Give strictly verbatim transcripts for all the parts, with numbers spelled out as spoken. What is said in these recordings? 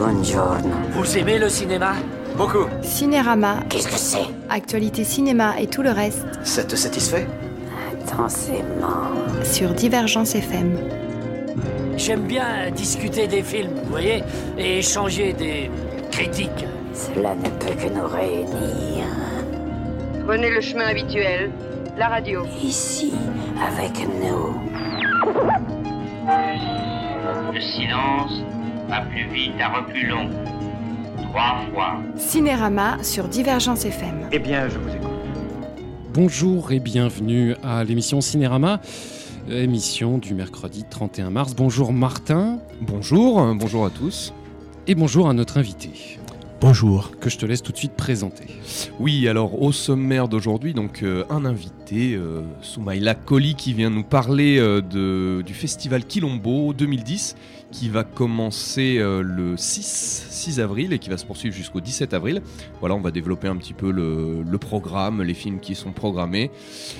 Buongiorno. Vous aimez le cinéma? Beaucoup. Cinérama. Qu'est-ce que c'est? Actualité cinéma et tout le reste. Ça te satisfait? Intensément. Sur Divergence F M. J'aime bien discuter des films, vous voyez, et échanger des critiques. Cela ne peut que nous réunir. Prenez le chemin habituel, la radio. Ici, avec nous. Le silence va plus vite à reculons. Trois fois. Cinérama sur Divergence F M. Eh bien, je vous écoute. Bonjour et bienvenue à l'émission Cinérama, émission du mercredi trente et un mars. Bonjour Martin. Bonjour, bonjour à tous. Et bonjour à notre invité. Bonjour. Que je te laisse tout de suite présenter. Oui, alors au sommaire d'aujourd'hui, donc euh, un invité, euh, Soumaïla Koli, qui vient nous parler euh, de, du festival Quilombo deux mille dix, qui va commencer euh, le six avril et qui va se poursuivre jusqu'au dix-sept avril. Voilà, on va développer un petit peu le, le programme, les films qui sont programmés.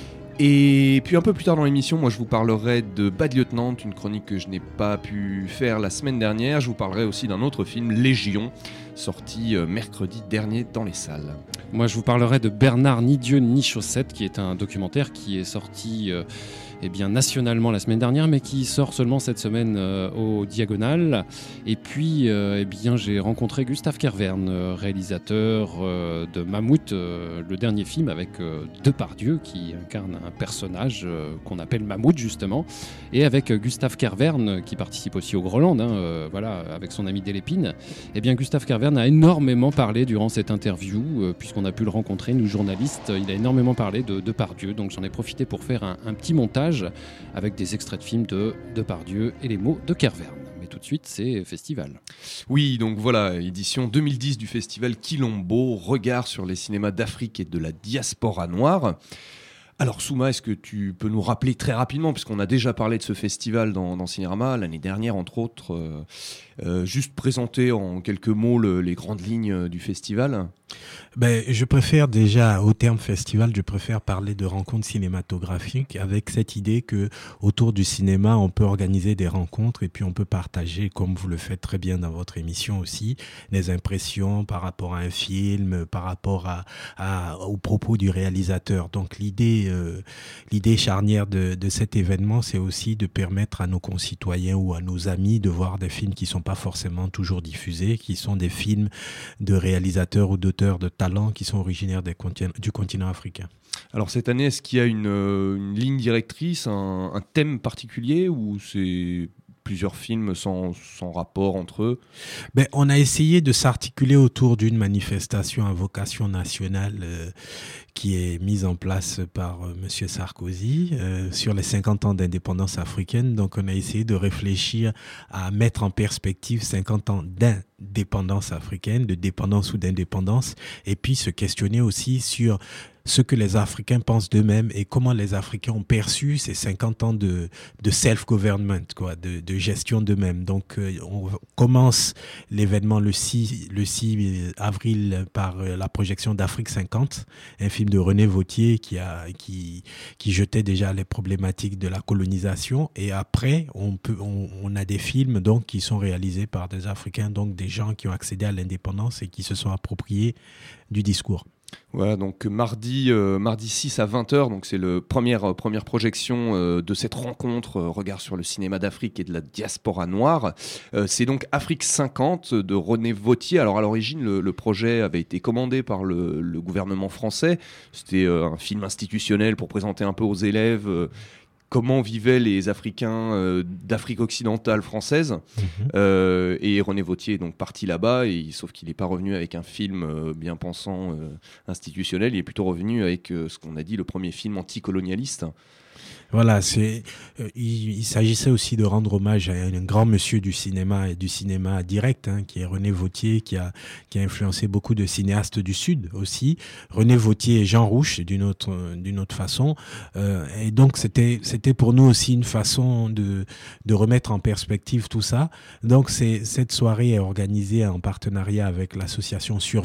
Et puis un peu plus tard dans l'émission, moi je vous parlerai de Bad Lieutenant, une chronique que je n'ai pas pu faire la semaine dernière. Je vous parlerai aussi d'un autre film, Légion, sorti euh, mercredi dernier dans les salles. Moi je vous parlerai de Bernard Ni Dieu ni Chaussette, qui est un documentaire qui est sorti euh, eh bien, nationalement la semaine dernière, mais qui sort seulement cette semaine euh, au Diagonal. Et puis euh, eh bien, j'ai rencontré Gustave Kervern, euh, réalisateur euh, de Mammouth, euh, le dernier film avec euh, Depardieu, qui incarne un personnage euh, qu'on appelle Mammouth justement, et avec euh, Gustave Kervern, qui participe aussi au Groland, hein, euh, voilà, avec son ami Delépine. Eh bien, Gustave Kervern a énormément parlé durant cette interview, euh, puisqu'on a pu le rencontrer, nous journalistes. Il a énormément parlé de Depardieu, donc j'en ai profité pour faire un, un petit montage avec des extraits de films de Depardieu et les mots de Kervern. Mais tout de suite, c'est festival. Oui, donc voilà, édition deux mille dix du festival Quilombo, regard sur les cinémas d'Afrique et de la diaspora noire. Alors Souma, est-ce que tu peux nous rappeler très rapidement, puisqu'on a déjà parlé de ce festival dans, dans Cinérama l'année dernière entre autres, euh, euh, juste présenter en quelques mots le, les grandes lignes du festival? Ben, je préfère déjà, au terme festival, je préfère parler de rencontres cinématographiques avec cette idée que autour du cinéma, on peut organiser des rencontres et puis on peut partager, comme vous le faites très bien dans votre émission aussi, des impressions par rapport à un film, par rapport à, à, aux propos du réalisateur. Donc l'idée, euh, l'idée charnière de, de cet événement, c'est aussi de permettre à nos concitoyens ou à nos amis de voir des films qui ne sont pas forcément toujours diffusés, qui sont des films de réalisateurs ou d'auteurs de talents qui sont originaires des continents, du continent africain. Alors cette année, est-ce qu'il y a une, une ligne directrice, un, un thème particulier, ou c'est plusieurs films sans, sans rapport entre eux? Ben, on a essayé de s'articuler autour d'une manifestation à vocation nationale euh, qui est mise en place par euh, M. Sarkozy euh, sur les cinquante ans d'indépendance africaine. Donc on a essayé de réfléchir à mettre en perspective cinquante ans d'indépendance africaine, de dépendance ou d'indépendance, et puis se questionner aussi sur ce que les Africains pensent d'eux-mêmes et comment les Africains ont perçu ces cinquante ans de, de self-government, quoi, de, de gestion d'eux-mêmes. Donc, euh, on commence l'événement le six, le six avril par euh, la projection d'Afrique cinquante, un film de René Vauthier qui, a, qui, qui jetait déjà les problématiques de la colonisation. Et après, on, peut, on, on a des films donc, qui sont réalisés par des Africains, donc des gens qui ont accédé à l'indépendance et qui se sont appropriés du discours. Voilà, donc mardi, euh, mardi six à vingt heures, donc c'est la première, euh, première projection euh, de cette rencontre, euh, regard sur le cinéma d'Afrique et de la diaspora noire. Euh, c'est donc Afrique cinquante de René Vauthier. Alors à l'origine, le, le projet avait été commandé par le, le gouvernement français. C'était euh, un film institutionnel pour présenter un peu aux élèves euh, comment vivaient les Africains euh, d'Afrique occidentale française. Mmh. Euh, et René Vauthier est donc parti là-bas, et, sauf qu'il n'est pas revenu avec un film euh, bien pensant euh, institutionnel, il est plutôt revenu avec euh, ce qu'on a dit, le premier film anticolonialiste. Voilà, c'est, euh, il, il s'agissait aussi de rendre hommage à un grand monsieur du cinéma et du cinéma direct, hein, qui est René Vauthier, qui a, qui a influencé beaucoup de cinéastes du Sud aussi. René Vauthier et Jean Rouch, d'une autre, d'une autre façon. Euh, et donc, c'était, c'était pour nous aussi une façon de, de remettre en perspective tout ça. Donc, c'est, cette soirée est organisée en partenariat avec l'association Survie,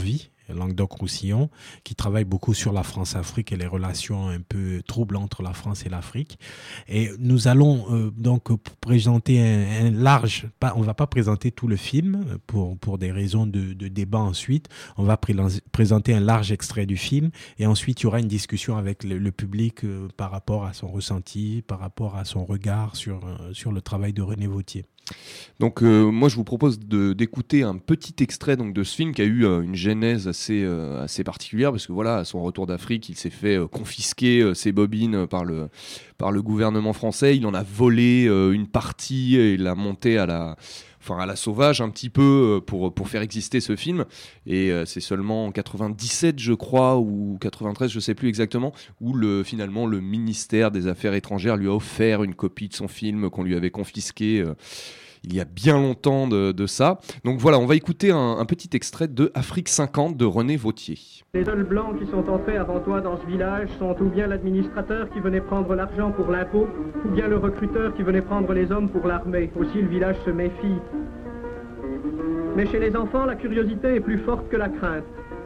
Languedoc-Roussillon, qui travaille beaucoup sur la France-Afrique et les relations un peu troubles entre la France et l'Afrique. Et nous allons euh, donc présenter un, un large, pas, on ne va pas présenter tout le film pour, pour des raisons de, de débat ensuite. On va pré- présenter un large extrait du film et ensuite il y aura une discussion avec le, le public euh, par rapport à son ressenti, par rapport à son regard sur, euh, sur le travail de René Vauthier. Donc euh, moi je vous propose de, d'écouter un petit extrait donc, de ce film qui a eu euh, une genèse assez, euh, assez particulière parce que voilà, à son retour d'Afrique il s'est fait euh, confisquer euh, ses bobines par le, par le gouvernement français, il en a volé euh, une partie et il l'a monté à la... Enfin, à la sauvage un petit peu pour, pour faire exister ce film et euh, c'est seulement en quatre-vingt-dix-sept je crois ou quatre-vingt-treize je sais plus exactement où le, finalement le ministère des Affaires étrangères lui a offert une copie de son film qu'on lui avait confisqué euh, il y a bien longtemps de, de ça. Donc voilà, on va écouter un, un petit extrait de Afrique cinquante de René Vauthier. Les seuls blancs qui sont entrés avant toi dans ce village sont ou bien l'administrateur qui venait prendre l'argent pour l'impôt, ou bien le recruteur qui venait prendre les hommes pour l'armée. Aussi le village se méfie. Mais chez les enfants, la curiosité est plus forte que la crainte.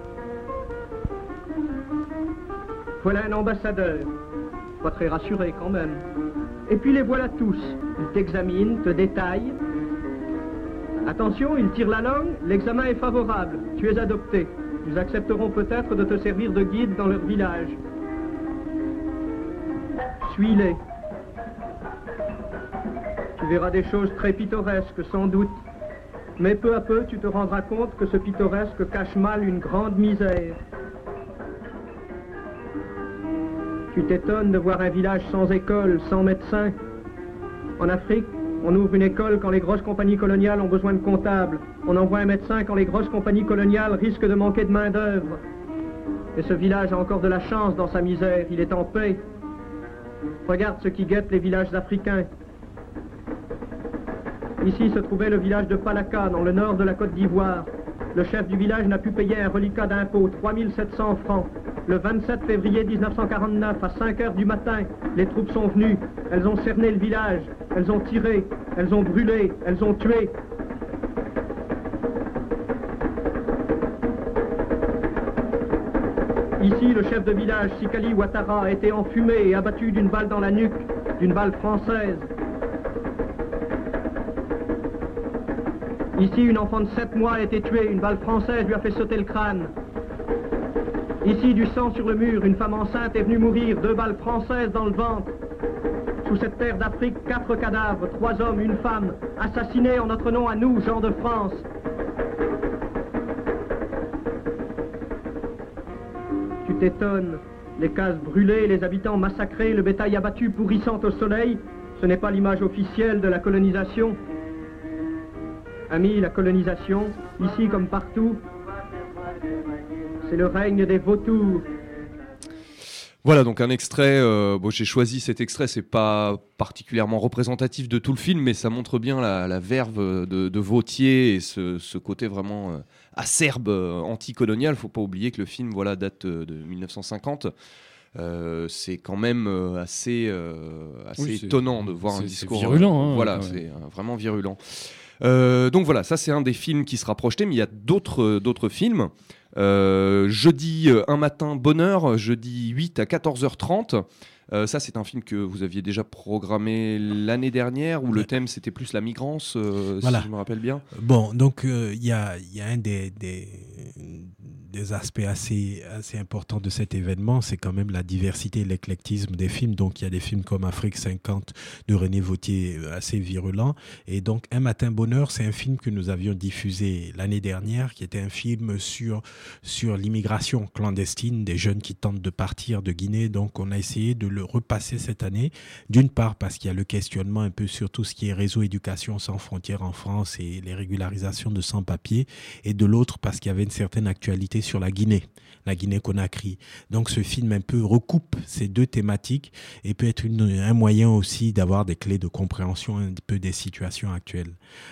Voilà un ambassadeur. Pas très rassuré quand même. Et puis les voilà tous. Ils t'examinent, te détaillent. Attention, ils tirent la langue, l'examen est favorable. Tu es adopté. Ils accepteront peut-être de te servir de guide dans leur village. Suis-les. Tu verras des choses très pittoresques, sans doute. Mais peu à peu, tu te rendras compte que ce pittoresque cache mal une grande misère. Tu t'étonnes de voir un village sans école, sans médecin. En Afrique, on ouvre une école quand les grosses compagnies coloniales ont besoin de comptables. On envoie un médecin quand les grosses compagnies coloniales risquent de manquer de main-d'œuvre. Et ce village a encore de la chance dans sa misère. Il est en paix. Regarde ce qui guette les villages africains. Ici se trouvait le village de Palaka, dans le nord de la Côte d'Ivoire. Le chef du village n'a pu payer un reliquat d'impôt, trois mille sept cents francs. Le vingt-sept février dix-neuf cent quarante-neuf, à cinq heures du matin, les troupes sont venues. Elles ont cerné le village. Elles ont tiré. Elles ont brûlé. Elles ont tué. Ici, le chef de village, Sikali Ouattara, a été enfumé et abattu d'une balle dans la nuque, d'une balle française. Ici, une enfant de sept mois a été tuée, une balle française lui a fait sauter le crâne. Ici, du sang sur le mur, une femme enceinte est venue mourir, deux balles françaises dans le ventre. Sous cette terre d'Afrique, quatre cadavres, trois hommes, une femme, assassinés en notre nom à nous, gens de France. Tu t'étonnes, les cases brûlées, les habitants massacrés, le bétail abattu pourrissant au soleil, ce n'est pas l'image officielle de la colonisation. Amis, la colonisation, ici comme partout, c'est le règne des vautours. Voilà donc un extrait, euh, bon, j'ai choisi cet extrait, c'est pas particulièrement représentatif de tout le film, mais ça montre bien la, la verve de, de Vauthier et ce, ce côté vraiment euh, acerbe, euh, anticolonial. Faut pas oublier que le film voilà, date de, de dix-neuf cent cinquante. Euh, c'est quand même euh, assez, euh, assez oui, étonnant de voir un discours. C'est virulent. Hein, voilà, ouais. c'est euh, vraiment virulent. Euh, donc voilà, ça c'est un des films qui sera projeté, mais il y a d'autres, d'autres films. Euh, jeudi euh, un matin bonheur, jeudi huit à quatorze heures trente. Euh, ça c'est un film que vous aviez déjà programmé l'année dernière où le thème c'était plus la migrance, euh, voilà. Si je me rappelle bien. Bon, donc il euh, y, a, y a un des, des, des aspects assez, assez importants de cet événement, c'est quand même la diversité et l'éclectisme des films. Donc il y a des films comme Afrique cinquante de René Vauthier assez virulent. Et donc Un matin bonheur, c'est un film que nous avions diffusé l'année dernière, qui était un film sur, sur l'immigration clandestine des jeunes qui tentent de partir de Guinée. Donc on a essayé de le repasser cette année, d'une part parce qu'il y a le questionnement un peu sur tout ce qui est réseau éducation sans frontières en France et les régularisations de sans-papiers, et de l'autre parce qu'il y avait une certaine actualité sur la Guinée, la Guinée-Conakry. Donc ce film un peu recoupe ces deux thématiques et peut être une, un moyen aussi d'avoir des clés de compréhension un peu des situations actuelles.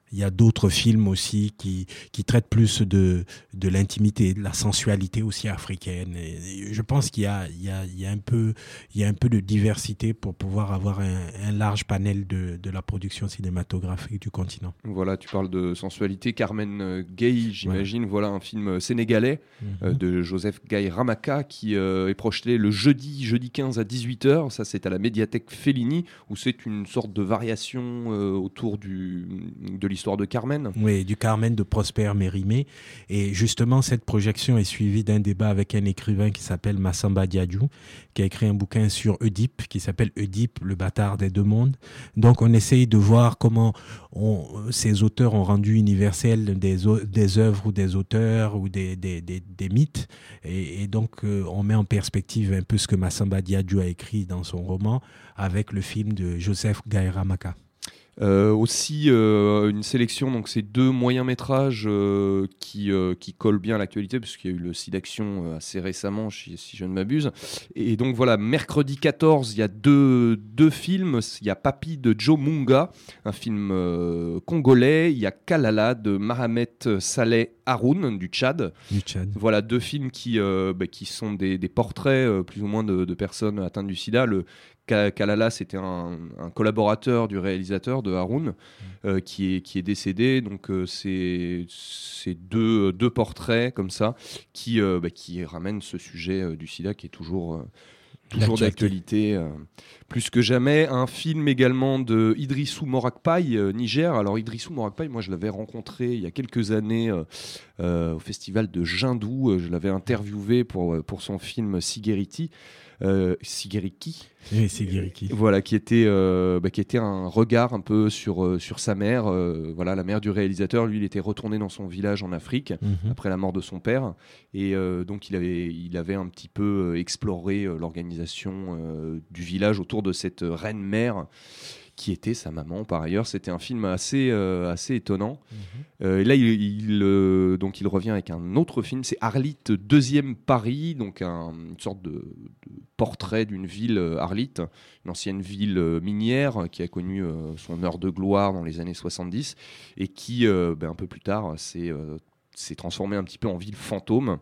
Il y a d'autres films aussi qui, qui traitent plus de, de l'intimité, de la sensualité aussi africaine. Et je pense qu'il y a, il y a, il y a un peu, il y a un peu de diversité pour pouvoir avoir un, un large panel de, de la production cinématographique du continent. Voilà, tu parles de sensualité. Carmen Gay, j'imagine, ouais. Voilà un film sénégalais mm-hmm. euh, de Joseph Gaye Ramaka qui euh, est projeté le jeudi, jeudi quinze à dix-huit heures. Ça, c'est à la médiathèque Fellini, où c'est une sorte de variation euh, autour du, de l'histoire de Carmen. Oui, du Carmen de Prosper Mérimée. Et justement, cette projection est suivie d'un débat avec un écrivain qui s'appelle Massamba Diadou, qui a écrit un bouquin sur Oedipe, qui s'appelle Oedipe, le bâtard des deux mondes. Donc, on essaye de voir comment on, ces auteurs ont rendu universel des, des œuvres ou des auteurs ou des, des, des, des mythes. Et, et donc, euh, on met en perspective un peu ce que Massamba Diadou a écrit dans son roman avec le film de Joseph Gaye Ramaka. Euh, aussi euh, une sélection, donc c'est deux moyens métrages euh, qui, euh, qui collent bien à l'actualité, puisqu'il y a eu le SIDAction euh, assez récemment, si, si je ne m'abuse. Et donc voilà, mercredi quatorze, il y a deux, deux films. Il y a Papi de Joe Munga, un film euh, congolais. Il y a Kalala de Mahamet Saleh Haroun du Tchad. Du Tchad. Voilà, deux films qui, euh, bah, qui sont des, des portraits euh, plus ou moins de, de personnes atteintes du sida. Le Kalala, c'était un, un collaborateur du réalisateur de Haroun mmh. euh, qui, est, qui est décédé. Donc, euh, c'est, c'est deux, deux portraits comme ça qui, euh, bah, qui ramènent ce sujet euh, du sida qui est toujours, euh, toujours d'actualité. Euh, plus que jamais. Un film également de Idrissou Morakpai, euh, Niger. Alors, Idrissou Morakpai, moi, je l'avais rencontré il y a quelques années euh, euh, au festival de Jindou. Je l'avais interviewé pour, pour son film Sigiriti. Euh, Sigiriki, oui, Sigiriki. Voilà, qui était, euh, bah, qui était un regard un peu sur, euh, sur sa mère, euh, voilà, la mère du réalisateur. Lui, il était retourné dans son village en Afrique mm-hmm. après la mort de son père, et euh, donc il avait, il avait un petit peu exploré euh, l'organisation euh, du village autour de cette reine mère qui était sa maman par ailleurs. C'était un film assez, euh, assez étonnant. Mmh. Euh, et là, il, il, euh, donc, il revient avec un autre film, c'est Arlit, deuxième Paris, donc un, une sorte de, de portrait d'une ville, euh, Arlit, une ancienne ville euh, minière qui a connu euh, son heure de gloire dans les années soixante-dix et qui, euh, ben, un peu plus tard, s'est, euh, s'est transformée un petit peu en ville fantôme.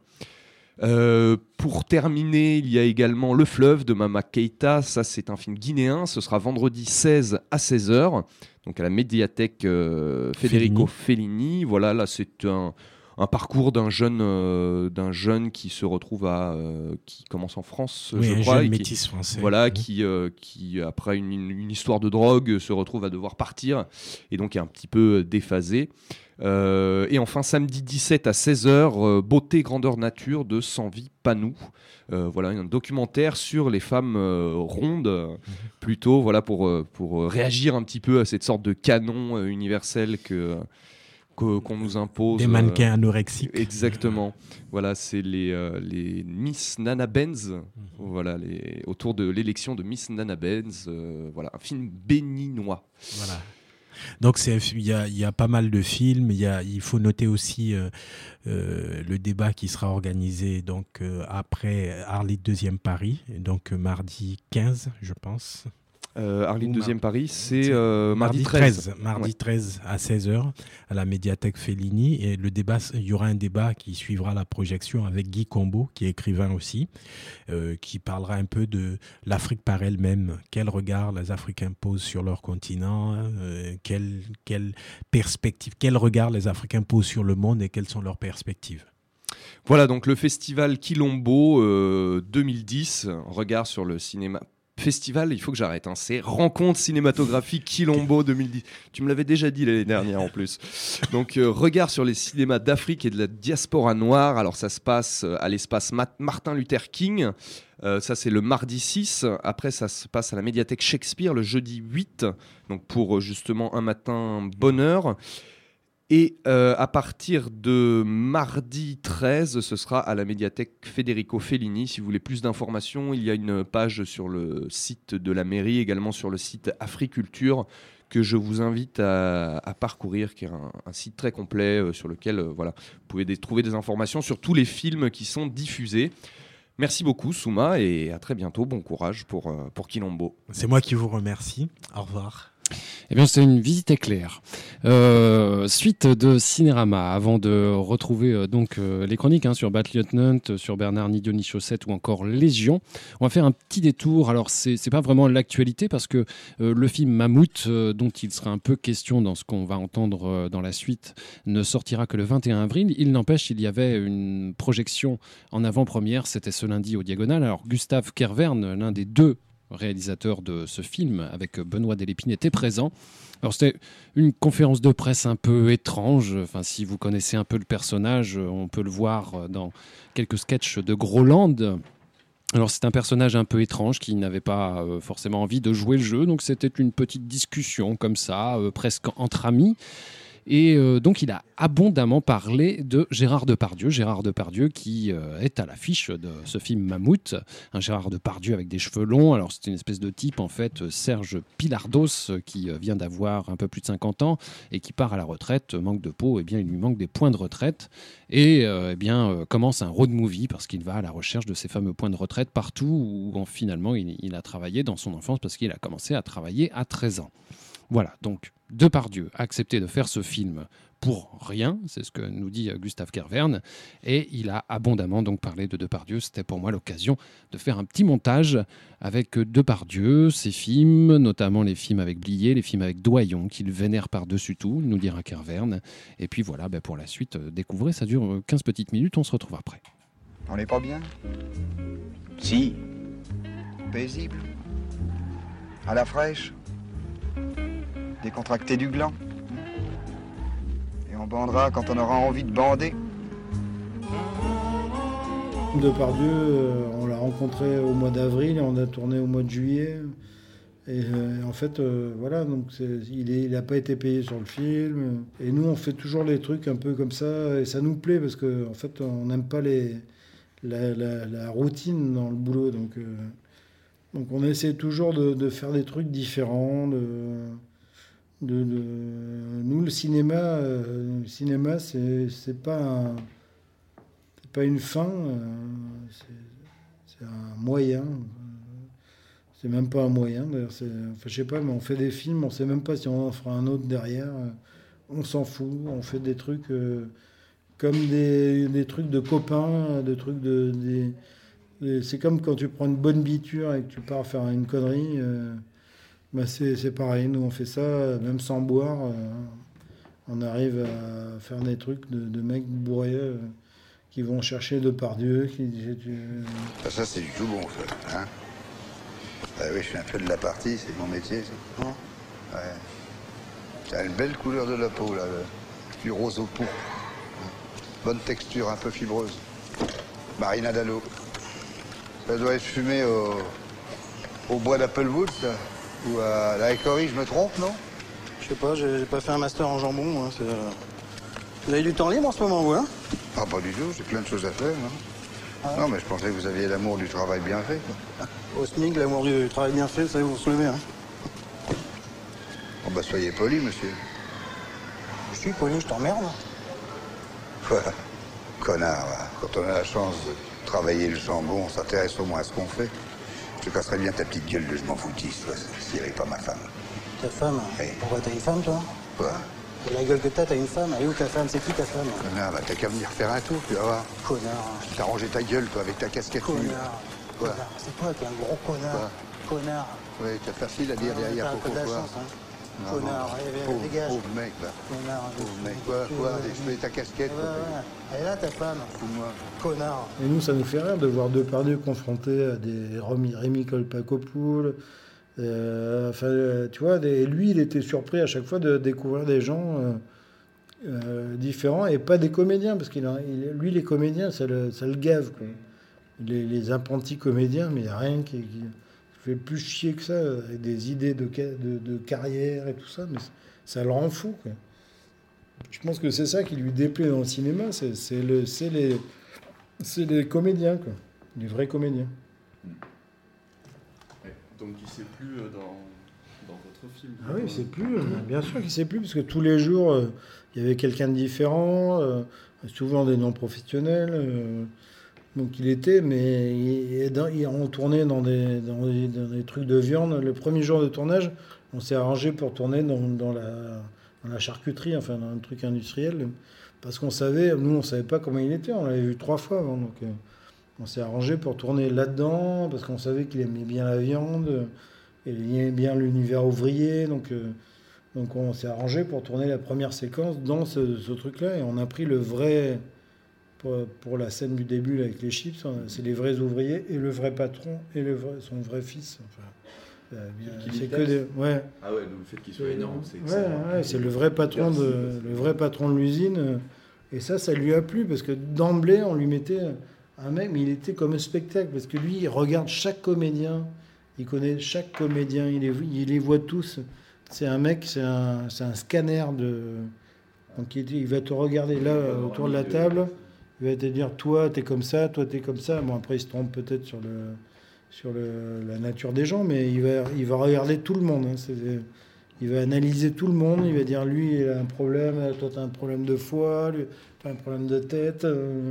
Euh, pour terminer, il y a également Le Fleuve de Mama Keita. Ça, c'est un film guinéen. Ce sera vendredi seize à seize heures, donc à la médiathèque euh, Federico Fellini. Fellini. Voilà, là, c'est un, un parcours d'un jeune, euh, d'un jeune qui se retrouve à, euh, qui commence en France, oui, je un crois, jeune et métis qui, français. voilà, oui. qui, euh, qui après une, une histoire de drogue se retrouve à devoir partir et donc est un petit peu déphasé. Euh, et enfin, samedi dix-sept à seize heures, euh, Beauté, grandeur, nature de Sanvi Panou. Euh, voilà, un documentaire sur les femmes euh, rondes, euh, plutôt, voilà, pour, euh, pour réagir un petit peu à cette sorte de canon euh, universel que, que, qu'on nous impose. Des mannequins euh, anorexiques. Exactement. Voilà, c'est les, euh, les Miss Nana Benz, mmh. voilà, les, autour de l'élection de Miss Nana Benz. Euh, voilà, un film béninois. Voilà. Donc il y a, y a pas mal de films. Y a, il faut noter aussi euh, euh, le débat qui sera organisé donc, euh, après Arlit deuxième Paris, donc euh, mardi quinze, je pense. Euh, Arlit deuxième Paris, c'est euh, mardi treize. Mardi ouais. treize à seize heures à la médiathèque Fellini. Et le débat, il y aura un débat qui suivra la projection avec Guy Combeau, qui est écrivain aussi, euh, qui parlera un peu de l'Afrique par elle-même. Quel regard les Africains posent sur leur continent, euh, quelle, quelle perspective, quel regard les Africains posent sur le monde et quelles sont leurs perspectives. Voilà, donc le festival Quilombo euh, deux mille dix, regard sur le cinéma. Festival, il faut que j'arrête, hein. C'est Rencontre cinématographique Quilombo deux mille dix. Tu me l'avais déjà dit l'année dernière en plus. Donc, euh, regard sur les cinémas d'Afrique et de la diaspora noire. Alors, ça se passe à l'espace Ma- Martin Luther King. Euh, ça, c'est le mardi six. Après, ça se passe à la médiathèque Shakespeare le jeudi huit. Donc, pour justement un matin bonheur. Et euh, à partir de mardi treize, ce sera à la médiathèque Federico Fellini. Si vous voulez plus d'informations, il y a une page sur le site de la mairie, également sur le site Africulture, que je vous invite à, à parcourir, qui est un, un site très complet euh, sur lequel euh, voilà, vous pouvez des, trouver des informations sur tous les films qui sont diffusés. Merci beaucoup, Souma, et à très bientôt. Bon courage pour, euh, pour Quilombo. C'est moi qui vous remercie. Au revoir. Eh bien, c'est une visite éclair. Euh, suite de Cinérama, avant de retrouver euh, donc euh, les chroniques hein, sur Bad Lieutenant, sur Bernard Nidioni-Chaussette ou encore Légion. On va faire un petit détour. Alors, c'est, c'est pas vraiment l'actualité parce que euh, le film Mammouth, euh, dont il sera un peu question dans ce qu'on va entendre euh, dans la suite, ne sortira que le vingt et un avril. Il n'empêche, il y avait une projection en avant-première. C'était ce lundi au Diagonal. Alors, Gustave Kervern, l'un des deux réalisateur de ce film, avec Benoît Delépine, était présent. Alors c'était une conférence de presse un peu étrange. Enfin, si vous connaissez un peu le personnage, on peut le voir dans quelques sketchs de Groland. Alors c'est un personnage un peu étrange qui n'avait pas euh, forcément envie de jouer le jeu, donc c'était une petite discussion comme ça, euh, presque entre amis. Et euh, donc, il a abondamment parlé de Gérard Depardieu. Gérard Depardieu qui euh, est à l'affiche de ce film Mammouth. Un Gérard Depardieu avec des cheveux longs. Alors, c'est une espèce de type, en fait, Serge Pilardos, qui vient d'avoir un peu plus de cinquante ans et qui part à la retraite, manque de peau, et bien, il lui manque des points de retraite. Et euh, eh bien, euh, commence un road movie parce qu'il va à la recherche de ces fameux points de retraite partout où, où finalement, il, il a travaillé dans son enfance parce qu'il a commencé à travailler à treize ans. Voilà, donc Depardieu a accepté de faire ce film pour rien, c'est ce que nous dit Gustave Kervern, et il a abondamment donc parlé de Depardieu. C'était pour moi l'occasion de faire un petit montage avec Depardieu, ses films, notamment les films avec Blier, les films avec Doyon, qu'il vénère par-dessus tout, nous dira Kervern. Et puis voilà, ben pour la suite, découvrez, ça dure quinze petites minutes, on se retrouve après. On n'est pas bien? Si. Paisible? À la fraîche? Décontracté du gland. Et on bandera quand on aura envie de bander. Depardieu, euh, on l'a rencontré au mois d'avril et on a tourné au mois de juillet. Et euh, en fait, euh, voilà, donc c'est, il n'a pas été payé sur le film. Et nous, on fait toujours les trucs un peu comme ça. Et ça nous plaît parce qu'en en fait, on n'aime pas les, la, la, la routine dans le boulot. Donc, euh, donc on essaie toujours de, de faire des trucs différents. De, De, de... Nous, le cinéma, euh, le cinéma, c'est, c'est pas un... c'est pas une fin, euh, c'est, c'est un moyen. C'est même pas un moyen, d'ailleurs. C'est... Enfin, je sais pas, mais on fait des films, on sait même pas si on en fera un autre derrière. On s'en fout, on fait des trucs euh, comme des, des trucs de copains, des trucs de... Des... Des... C'est comme quand tu prends une bonne biture et que tu pars faire une connerie... Euh... Bah c'est, c'est pareil, nous on fait ça, même sans boire, euh, on arrive à faire des trucs de, de mecs bourrés euh, qui vont chercher Depardieu, qui disent... Euh... Ah, ça c'est du tout bon, ça, hein. Bah oui, je suis un peu de la partie, c'est mon métier, ça. Ouais. T'as une belle couleur de la peau, là, le... du rose au pourpre. Bonne texture, un peu fibreuse. Marina d'Allo. Ça doit être fumé au, au bois d'Applewood, ça. Ou à la Écorie, je me trompe, non? Je sais pas, j'ai, j'ai pas fait un master en jambon. Hein, c'est... Vous avez du temps libre en ce moment, vous, hein? Ah, pas du tout, j'ai plein de choses à faire. Hein. Ah. Non, mais je pensais que vous aviez l'amour du travail bien fait. Quoi. Au SMIC, l'amour du travail bien fait, vous savez, vous vous soulevez. Hein. Oh, bah, soyez poli, monsieur. Je suis poli, je t'emmerde. Voilà. Connard, là. Quand on a la chance de travailler le jambon, on s'intéresse au moins à ce qu'on fait. Je te casserais bien ta petite gueule de je m'en foutisse, toi, si elle n'est pas ma femme. Ta femme? Oui. Pourquoi t'as une femme, toi? Quoi? La gueule que t'as, t'as une femme. Elle est où ta femme? C'est qui ta femme? Connard, bah t'as qu'à venir faire un tour, tu vas voir. Connard. T'as rangé ta gueule, toi, avec ta casquette. Connard. Quoi? Connard. C'est toi, t'es un gros connard. Quoi? Connard. Oui, t'as facile à dire ah, derrière pour quoi. Chance, hein. Non, connard, allez, pauvre, dégage. Pauvre mec, là. Connard. Pauvre mec, quoi, quoi, je mets ta casquette. Ouais, ouais. Elle est là, ta femme. Fous-moi. Connard. Et nous, ça nous fait rire de voir Depardieu confronté à des Rémi, Rémi Kolpakopoul. Euh, enfin, tu vois, des, lui, il était surpris à chaque fois de découvrir des gens euh, euh, différents et pas des comédiens, parce qu'il a, il, lui, les comédiens, ça le, ça le gave, quoi. Les, les apprentis comédiens, mais il n'y a rien qui, qui fait plus chier que ça, avec des idées de, de, de carrière et tout ça, mais ça le rend fou, quoi. Je pense que c'est ça qui lui déplaît dans le cinéma, c'est, c'est, le, c'est, les, c'est les comédiens, quoi. Les vrais comédiens. Ouais, donc il ne sait plus dans, dans votre film. Ah oui, il ne sait plus, bien sûr qu'il ne sait plus, parce que tous les jours, euh, il y avait quelqu'un de différent, euh, souvent des non-professionnels. Euh, donc il était, mais il, dans, il, on tournait dans des, dans, des, dans des trucs de viande. Le premier jour de tournage, on s'est arrangé pour tourner dans, dans, la, dans la charcuterie, enfin dans un truc industriel, parce qu'on savait, nous on savait pas comment il était, on l'avait vu trois fois avant, donc euh, on s'est arrangé pour tourner là-dedans, parce qu'on savait qu'il aimait bien la viande, et il aimait bien l'univers ouvrier, donc, euh, donc on s'est arrangé pour tourner la première séquence dans ce, ce truc-là, et on a pris le vrai, pour, pour la scène du début là, avec les chips, c'est les vrais ouvriers, et le vrai patron, et le vrai, son vrai fils, enfin... Euh, bien, c'est que des... ouais. Ah ouais, donc le fait qu'il soit énorme, c'est ouais, ouais, c'est le vrai patron de le vrai patron de l'usine, et ça, ça lui a plu parce que d'emblée, on lui mettait un mec, mais il était comme un spectacle parce que lui, il regarde chaque comédien, il connaît chaque comédien, il les, il les voit tous. C'est un mec, c'est un, c'est un scanner de, donc il, il va te regarder là autour de la table, il va te dire toi, t'es comme ça, toi, t'es comme ça. Bon, après, il se trompe peut-être sur le sur le, la nature des gens, mais il va, il va regarder tout le monde. Hein. C'est, il va analyser tout le monde. Il va dire, lui, il a un problème, toi, tu as un problème de foie, lui, tu as un problème de tête.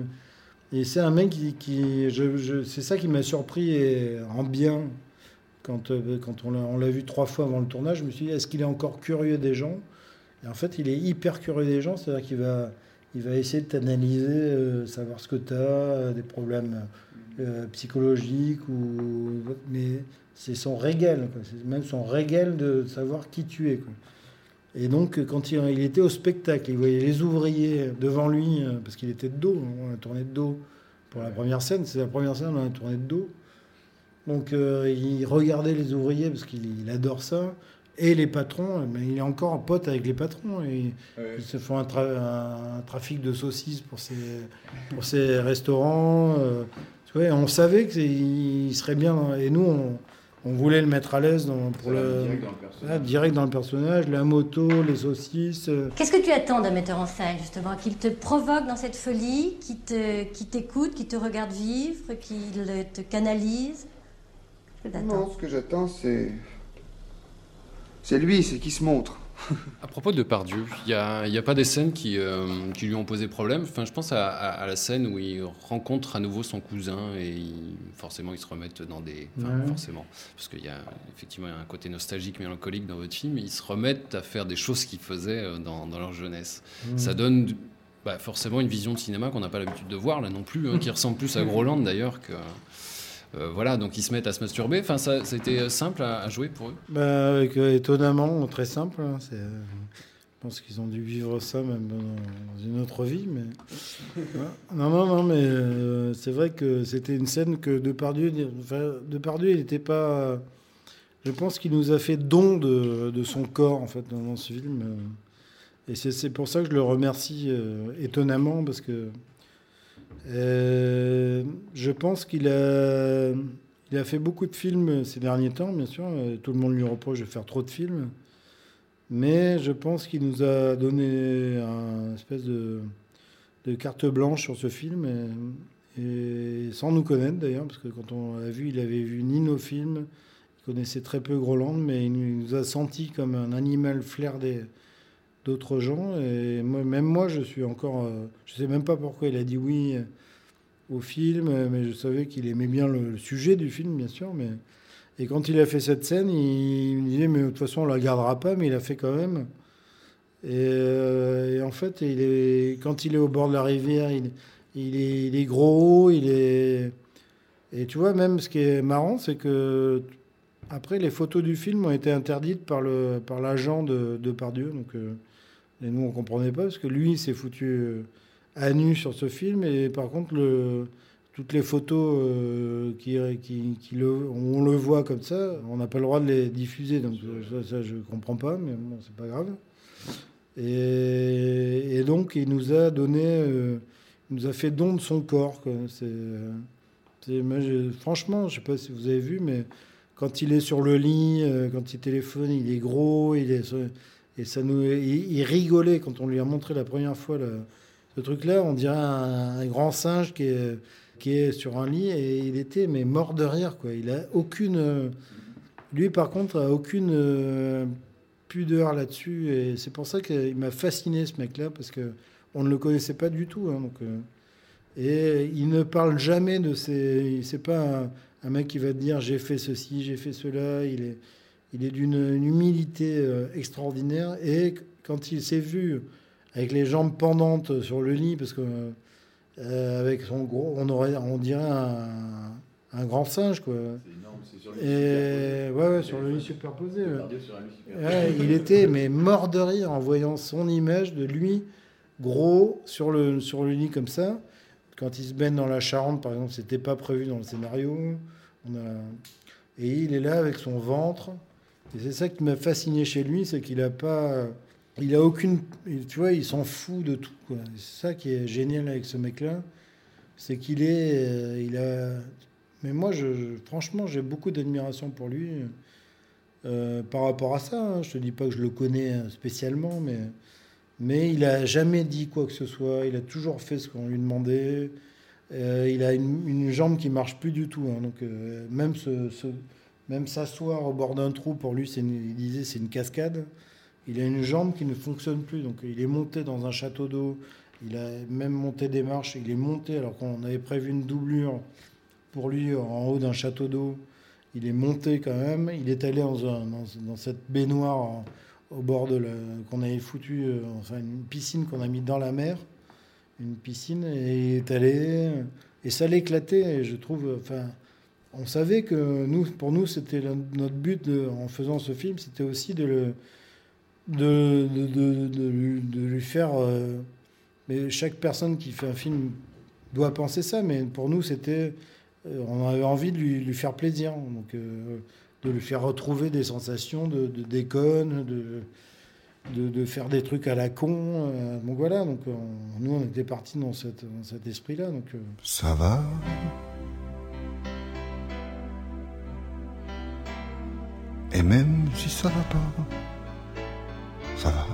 Et c'est un mec qui... qui je, je, c'est ça qui m'a surpris et en bien. Quand, quand on, l'a, on l'a vu trois fois avant le tournage, je me suis dit, est-ce qu'il est encore curieux des gens ? Et en fait, il est hyper curieux des gens. C'est-à-dire qu'il va, il va essayer de t'analyser, euh, savoir ce que tu as, euh, des problèmes... Euh, psychologique, ou... mais c'est son régal, quoi. C'est même son régal de savoir qui tu es, quoi. Et donc, quand il, il était au spectacle, il voyait les ouvriers devant lui, parce qu'il était de dos, on a tourné de dos pour la première scène, c'est la première scène, on a tourné de dos. Donc, euh, il regardait les ouvriers, parce qu'il il adore ça, et les patrons, mais il est encore en pote avec les patrons, et ouais. Ils se font un, tra- un, un trafic de saucisses pour ces, pour ces restaurants. Euh, Ouais, on savait qu'il serait bien, dans, et nous, on, on voulait le mettre à l'aise dans, pour le, direct, dans le là, direct dans le personnage, la moto, les saucisses. Qu'est-ce que tu attends d'un metteur en scène, justement ? Qu'il te provoque dans cette folie, qu'il te, qui t'écoute, qu'il te regarde vivre, qu'il te canalise ? Non, ce que j'attends, c'est... C'est lui, c'est qu'il se montre. À propos de Depardieu, il n'y a, a pas des scènes qui, euh, qui lui ont posé problème. Enfin, je pense à, à, à la scène où il rencontre à nouveau son cousin et il, forcément ils se remettent dans des... Enfin, ouais. forcément, parce qu'il y a effectivement un côté nostalgique, mélancolique dans votre film, ils se remettent à faire des choses qu'ils faisaient dans, dans leur jeunesse. Mmh. Ça donne bah, forcément une vision de cinéma qu'on n'a pas l'habitude de voir là non plus, hein, qui ressemble plus à Groland d'ailleurs que... Euh, voilà, donc ils se mettent à se masturber. Enfin, ça, ça a été simple à, à jouer pour eux. Bah, avec, euh, étonnamment, très simple. Hein, c'est, euh, je pense qu'ils ont dû vivre ça même dans, dans une autre vie. Mais non, non, non, mais euh, c'est vrai que c'était une scène que Depardieu, enfin, Depardieu, il n'était pas. Je pense qu'il nous a fait don de, de son corps en fait dans, dans ce film. Et c'est, c'est pour ça que je le remercie euh, étonnamment parce que. Euh, je pense qu'il a, il a fait beaucoup de films ces derniers temps, bien sûr. Tout le monde lui reproche de faire trop de films. Mais je pense qu'il nous a donné une espèce de, de carte blanche sur ce film. Et, et sans nous connaître d'ailleurs, parce que quand on l'a vu, il avait vu ni nos films. Il connaissait très peu Groland, mais il nous a senti comme un animal flair des... d'autres gens, et moi, même moi, je suis encore... Euh, je sais même pas pourquoi il a dit oui au film, mais je savais qu'il aimait bien le, le sujet du film, bien sûr, mais... Et quand il a fait cette scène, il, il me disait, mais de toute façon, on la gardera pas, mais il a fait quand même. Et, euh, et en fait, il est, quand il est au bord de la rivière, il, il, est, il est gros, il est... Et tu vois, même ce qui est marrant, c'est que... Après, les photos du film ont été interdites par, le, par l'agent de Depardieu, donc... Euh, Et nous, on ne comprenait pas, parce que lui, il s'est foutu à nu sur ce film. Et par contre, le, toutes les photos euh, qui, qui, qui le, on le voit comme ça, on n'a pas le droit de les diffuser. Donc ça, ça je ne comprends pas, mais bon, c'est pas grave. Et, et donc, il nous a donné... Euh, il nous a fait don de son corps, quoi. C'est, c'est, moi, je, franchement, je ne sais pas si vous avez vu, mais quand il est sur le lit, euh, quand il téléphone, il est gros, il est... Et ça nous, il, il rigolait quand on lui a montré la première fois le, ce truc-là. On dirait un, un grand singe qui est, qui est sur un lit et il était mais mort de rire, quoi. Il a aucune, lui par contre a aucune euh, pudeur là-dessus et c'est pour ça qu'il m'a fasciné ce mec-là parce que on ne le connaissait pas du tout. Hein, donc, euh, et il ne parle jamais de ses, c'est pas un, un mec qui va te dire j'ai fait ceci, j'ai fait cela. Il est il est d'une une humilité euh, extraordinaire. Et quand il s'est vu avec les jambes pendantes sur le lit, parce que euh, avec son gros, on aurait, on dirait un, un grand singe, quoi. C'est énorme, c'est sur le Et ouais, ouais, sur le lit superposé. Ouais. Ouais, il était mais mort de rire en voyant son image de lui gros sur le sur le lit comme ça. Quand il se baigne dans la Charente, par exemple, c'était pas prévu dans le scénario. On a... Et il est là avec son ventre. Et c'est ça qui m'a fasciné chez lui, c'est qu'il a pas, il a aucune, tu vois, il s'en fout de tout, quoi. C'est ça qui est génial avec ce mec-là, c'est qu'il est, euh, il a. Mais moi, je, je, franchement, j'ai beaucoup d'admiration pour lui euh, par rapport à ça. Hein. Je te dis pas que je le connais spécialement, mais mais il a jamais dit quoi que ce soit. Il a toujours fait ce qu'on lui demandait. Euh, il a une, une jambe qui marche plus du tout. Hein. Donc euh, même ce, ce, même s'asseoir au bord d'un trou pour lui, c'est une, il disait c'est une cascade. Il a une jambe qui ne fonctionne plus. Donc il est monté dans un château d'eau. Il a même monté des marches. Il est monté alors qu'on avait prévu une doublure pour lui en haut d'un château d'eau. Il est monté quand même. Il est allé dans, un, dans, dans cette baignoire en, au bord de la, qu'on avait foutu, euh, enfin une piscine qu'on a mis dans la mer, une piscine, et il est allé, et ça l'éclatait. Et je trouve, enfin, on savait que nous, pour nous, c'était le, notre but de, en faisant ce film, c'était aussi de le, de, de, de, de, lui, de lui faire. Euh, mais chaque personne qui fait un film doit penser ça, mais pour nous, c'était, euh, on avait envie de lui, lui faire plaisir, donc. Euh, de lui faire retrouver des sensations de, de déconne, de, de, de faire des trucs à la con. Euh, donc voilà, donc on, nous on était partis dans, cette, dans cet esprit-là. Donc, euh... Ça va ? Et même si ça va pas, ça va.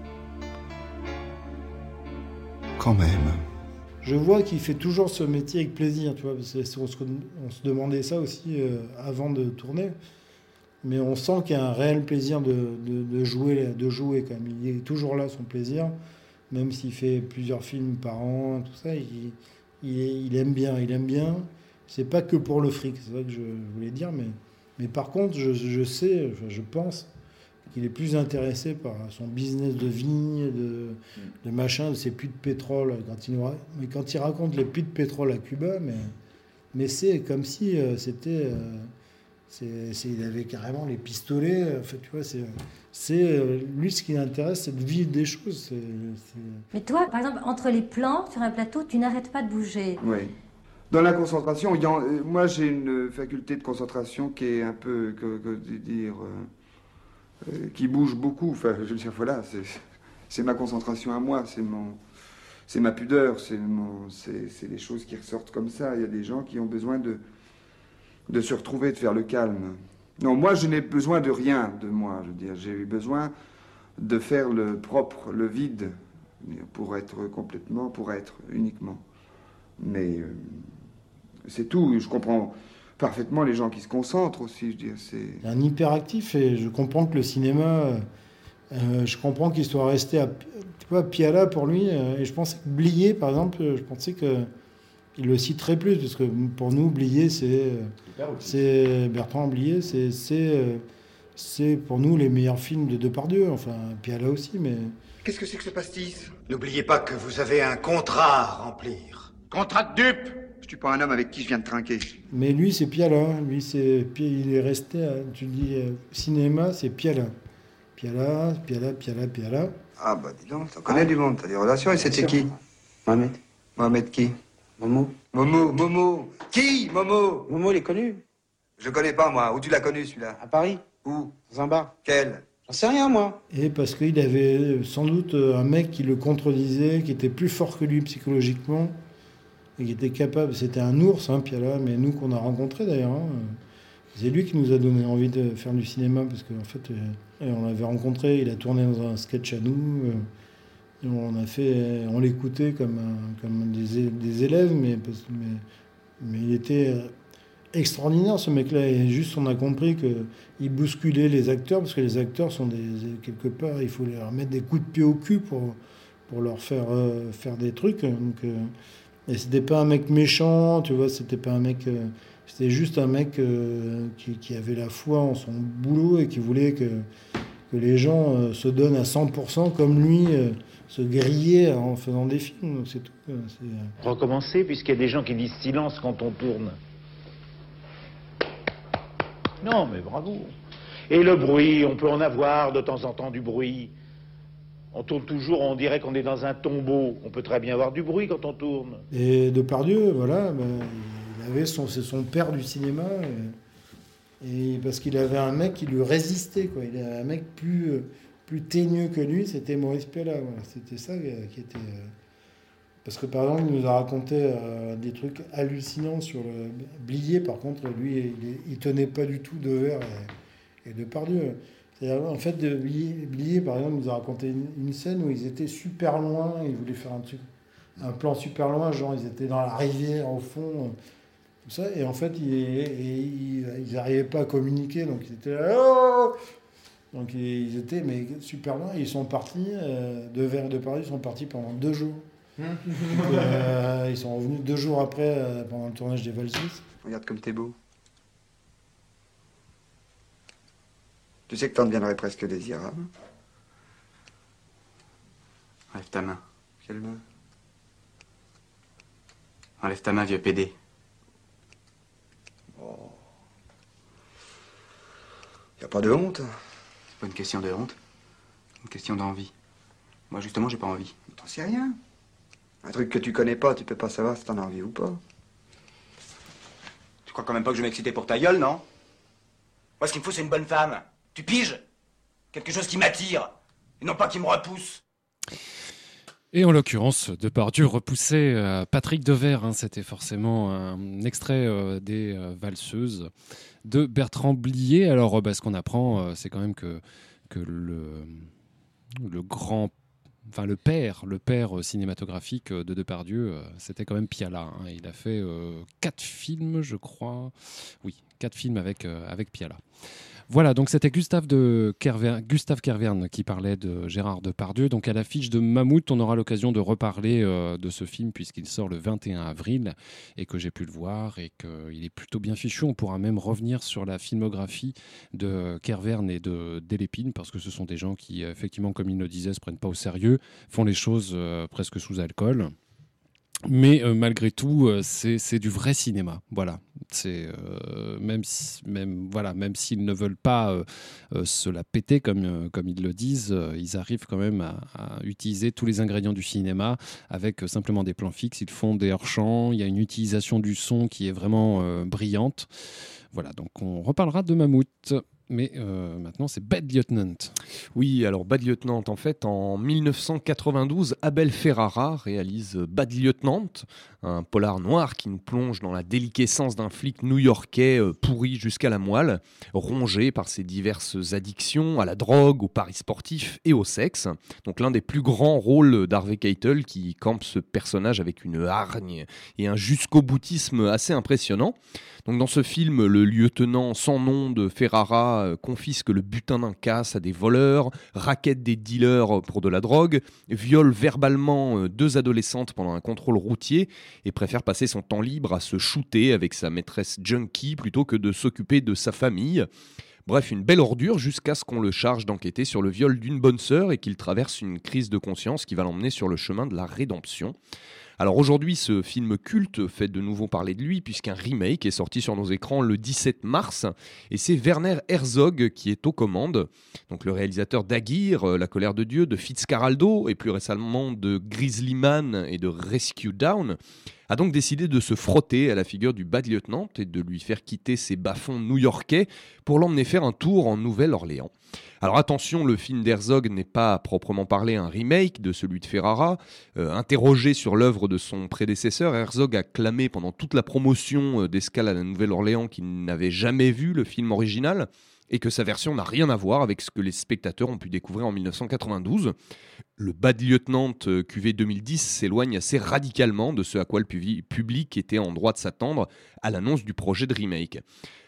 Quand même. Je vois qu'il fait toujours ce métier avec plaisir, tu vois. Parce que on, se, on se demandait ça aussi euh, avant de tourner. Mais on sent qu'il y a un réel plaisir de, de, de jouer, de jouer quand même. Il est toujours là, son plaisir. Même s'il fait plusieurs films par an, tout ça, il, il, il aime bien. Il aime bien. C'est pas que pour le fric, c'est ça que je voulais dire. Mais, mais par contre, je, je sais, je pense qu'il est plus intéressé par son business de vigne, de, de machin, de ses puits de pétrole. Quand il, nous, mais quand il raconte les puits de pétrole à Cuba, mais, mais c'est comme si euh, c'était... Euh, c'est, c'est, il avait carrément les pistolets. En fait, tu vois, c'est, c'est, euh, lui, ce qui l'intéresse, c'est de vivre des choses. C'est, c'est... Mais toi, par exemple, entre les plans, sur un plateau, tu n'arrêtes pas de bouger. Oui. Dans la concentration, il y a, euh, moi, j'ai une faculté de concentration qui est un peu, que, que dire... Euh, Euh, qui bouge beaucoup. Enfin, je veux dire, voilà, c'est, c'est ma concentration à moi, c'est mon, c'est ma pudeur, c'est mon, c'est, c'est les choses qui ressortent comme ça. Il y a des gens qui ont besoin de, de se retrouver, de faire le calme. Non, moi, je n'ai besoin de rien de moi. Je veux dire, j'ai eu besoin de faire le propre, le vide, pour être complètement, pour être uniquement. Mais euh, c'est tout. Je comprends parfaitement les gens qui se concentrent aussi, je veux dire, c'est... Un hyperactif, et je comprends que le cinéma, euh, je comprends qu'il soit resté à, tu vois, Piala pour lui, euh, et je pensais que Blier, par exemple, je pensais qu'il le citerait plus, parce que pour nous, Blier, c'est, c'est Bertrand Blier, c'est, c'est, euh, c'est pour nous les meilleurs films de Depardieu, enfin, Piala aussi, mais... Qu'est-ce que c'est que ce pastis ? N'oubliez pas que vous avez un contrat à remplir. Contrat de dupe ? Je suis pas un homme avec qui je viens de trinquer. Mais lui, c'est Piala. Lui, c'est... il est resté, à... tu dis, euh, cinéma, c'est Piala. Piala, Piala, Piala, Piala. Ah bah dis donc, t'en connais du monde, t'as des relations, et c'était qui ? Mohamed. Mohamed qui ? Momo. Momo, Momo. Qui, Momo ? Momo, il est connu. Je le connais pas, moi. Où tu l'as connu, celui-là ? À Paris. Où ? Dans un bar. Quel ? J'en sais rien, moi. Et parce qu'il avait sans doute un mec qui le contredisait, qui était plus fort que lui psychologiquement, et qui était capable, c'était un ours, hein, Piala, mais nous qu'on a rencontré d'ailleurs, hein, c'est lui qui nous a donné envie de faire du cinéma, parce qu'en fait, euh, on l'avait rencontré, il a tourné dans un sketch à nous, euh, et on a fait, on l'écoutait comme, un, comme des, des élèves, mais, mais, mais il était extraordinaire ce mec-là, et juste on a compris qu'il bousculait les acteurs, parce que les acteurs sont des, quelque part, il faut leur mettre des coups de pied au cul pour, pour leur faire, euh, faire des trucs, donc... Euh, Et c'était pas un mec méchant, tu vois, c'était pas un mec... Euh, C'était juste un mec euh, qui, qui avait la foi en son boulot et qui voulait que, que les gens euh, se donnent à cent pour cent comme lui, euh, se grillaient en faisant des films. Donc c'est tout. C'est, euh... Recommencer, puisqu'il y a des gens qui disent silence quand on tourne. Non, mais bravo. Et le bruit, on peut en avoir de temps en temps du bruit. On tourne toujours, on dirait qu'on est dans un tombeau. On peut très bien avoir du bruit quand on tourne. Et Depardieu, voilà, ben, il avait son, c'est son père du cinéma. Et, et parce qu'il avait un mec qui lui résistait, quoi. Il avait un mec plus, plus teigneux que lui, c'était Maurice Pialat. Voilà. C'était ça qui était... Parce que par exemple, il nous a raconté euh, des trucs hallucinants sur le Blier. Par contre, lui, il, il tenait pas du tout Devers et, et Depardieu. C'est-à-dire, en fait, de Blier, Blier, par exemple, il nous a raconté une, une scène où ils étaient super loin. Ils voulaient faire un truc, un plan super loin, genre ils étaient dans la rivière au fond, tout ça. Et en fait, ils, et, ils n'arrivaient pas à communiquer, donc ils étaient là. Oh donc ils étaient mais super loin. Et ils sont partis euh, Devers et Depardieu, ils sont partis pendant deux jours. Donc, euh, ils sont revenus deux jours après euh, pendant le tournage des Valsis. Regarde comme t'es beau. Tu sais que t'en deviendrais presque désirable. Enlève ta main. Quelle main? Enlève ta main, vieux pédé. Oh. Y a pas de honte? C'est pas une question de honte. Une question d'envie. Moi, justement, j'ai pas envie. T'en sais rien. Un truc que tu connais pas, tu peux pas savoir si t'en as envie ou pas. Tu crois quand même pas que je vais m'exciter pour ta gueule, non? Moi, ce qu'il me faut, c'est une bonne femme. Tu piges? Quelque chose qui m'attire, et non pas qui me repousse. Et en l'occurrence, Depardieu repoussait euh, Patrick Devers. Hein, c'était forcément un extrait euh, des euh, Valseuses de Bertrand Blier. Alors, euh, bah, ce qu'on apprend, euh, c'est quand même que, que le, le grand... Enfin, le père, le père cinématographique de Depardieu, euh, c'était quand même Pialat. Hein. Il a fait euh, quatre films, je crois. Oui, quatre films avec, euh, avec Pialat. Voilà, donc c'était Gustave, de Kervern, Gustave Kervern qui parlait de Gérard Depardieu. Donc à l'affiche de Mammouth, on aura l'occasion de reparler euh, de ce film puisqu'il sort le vingt et un avril et que j'ai pu le voir et qu'il est plutôt bien fichu. On pourra même revenir sur la filmographie de Kervern et de Delépine parce que ce sont des gens qui, effectivement, comme il le disait, se prennent pas au sérieux, font les choses euh, presque sous alcool. Mais euh, malgré tout, euh, c'est, c'est du vrai cinéma. Voilà. C'est, euh, même, si, même, voilà, même s'ils ne veulent pas euh, euh, se la péter, comme, euh, comme ils le disent, euh, ils arrivent quand même à, à utiliser tous les ingrédients du cinéma avec euh, simplement des plans fixes. Ils font des hors-champs. Il y a une utilisation du son qui est vraiment euh, brillante. Voilà, donc on reparlera de Mammouth. Mais euh, maintenant, c'est Bad Lieutenant. Oui, alors Bad Lieutenant, en fait, en dix-neuf cent quatre-vingt-douze, Abel Ferrara réalise Bad Lieutenant, un polar noir qui nous plonge dans la déliquescence d'un flic new-yorkais euh, pourri jusqu'à la moelle, rongé par ses diverses addictions à la drogue, aux paris sportifs et au sexe. Donc l'un des plus grands rôles d'Harvey Keitel qui campe ce personnage avec une hargne et un jusqu'au boutisme assez impressionnant. Donc dans ce film, le lieutenant sans nom de Ferrara euh, confisque le butin d'un casse à des voleurs, raquette des dealers pour de la drogue, viole verbalement euh, deux adolescentes pendant un contrôle routier et préfère passer son temps libre à se shooter avec sa maîtresse junkie plutôt que de s'occuper de sa famille. Bref, une belle ordure jusqu'à ce qu'on le charge d'enquêter sur le viol d'une bonne sœur et qu'il traverse une crise de conscience qui va l'emmener sur le chemin de la rédemption. Alors aujourd'hui, ce film culte fait de nouveau parler de lui puisqu'un remake est sorti sur nos écrans le dix-sept mars et c'est Werner Herzog qui est aux commandes. Donc le réalisateur d'Aguirre, La colère de Dieu, de Fitzcarraldo et plus récemment de Grizzly Man et de Rescue Down a donc décidé de se frotter à la figure du Bad Lieutenant et de lui faire quitter ses bas-fonds new-yorkais pour l'emmener faire un tour en Nouvelle-Orléans. Alors attention, le film d'Herzog n'est pas à proprement parler un remake de celui de Ferrara. Euh, interrogé sur l'œuvre de son prédécesseur, Herzog a clamé pendant toute la promotion d'Escale à la Nouvelle-Orléans qu'il n'avait jamais vu le film original et que sa version n'a rien à voir avec ce que les spectateurs ont pu découvrir en dix-neuf cent quatre-vingt-douze. Le Bad Lieutenant Q V deux mille dix s'éloigne assez radicalement de ce à quoi le public était en droit de s'attendre à l'annonce du projet de remake.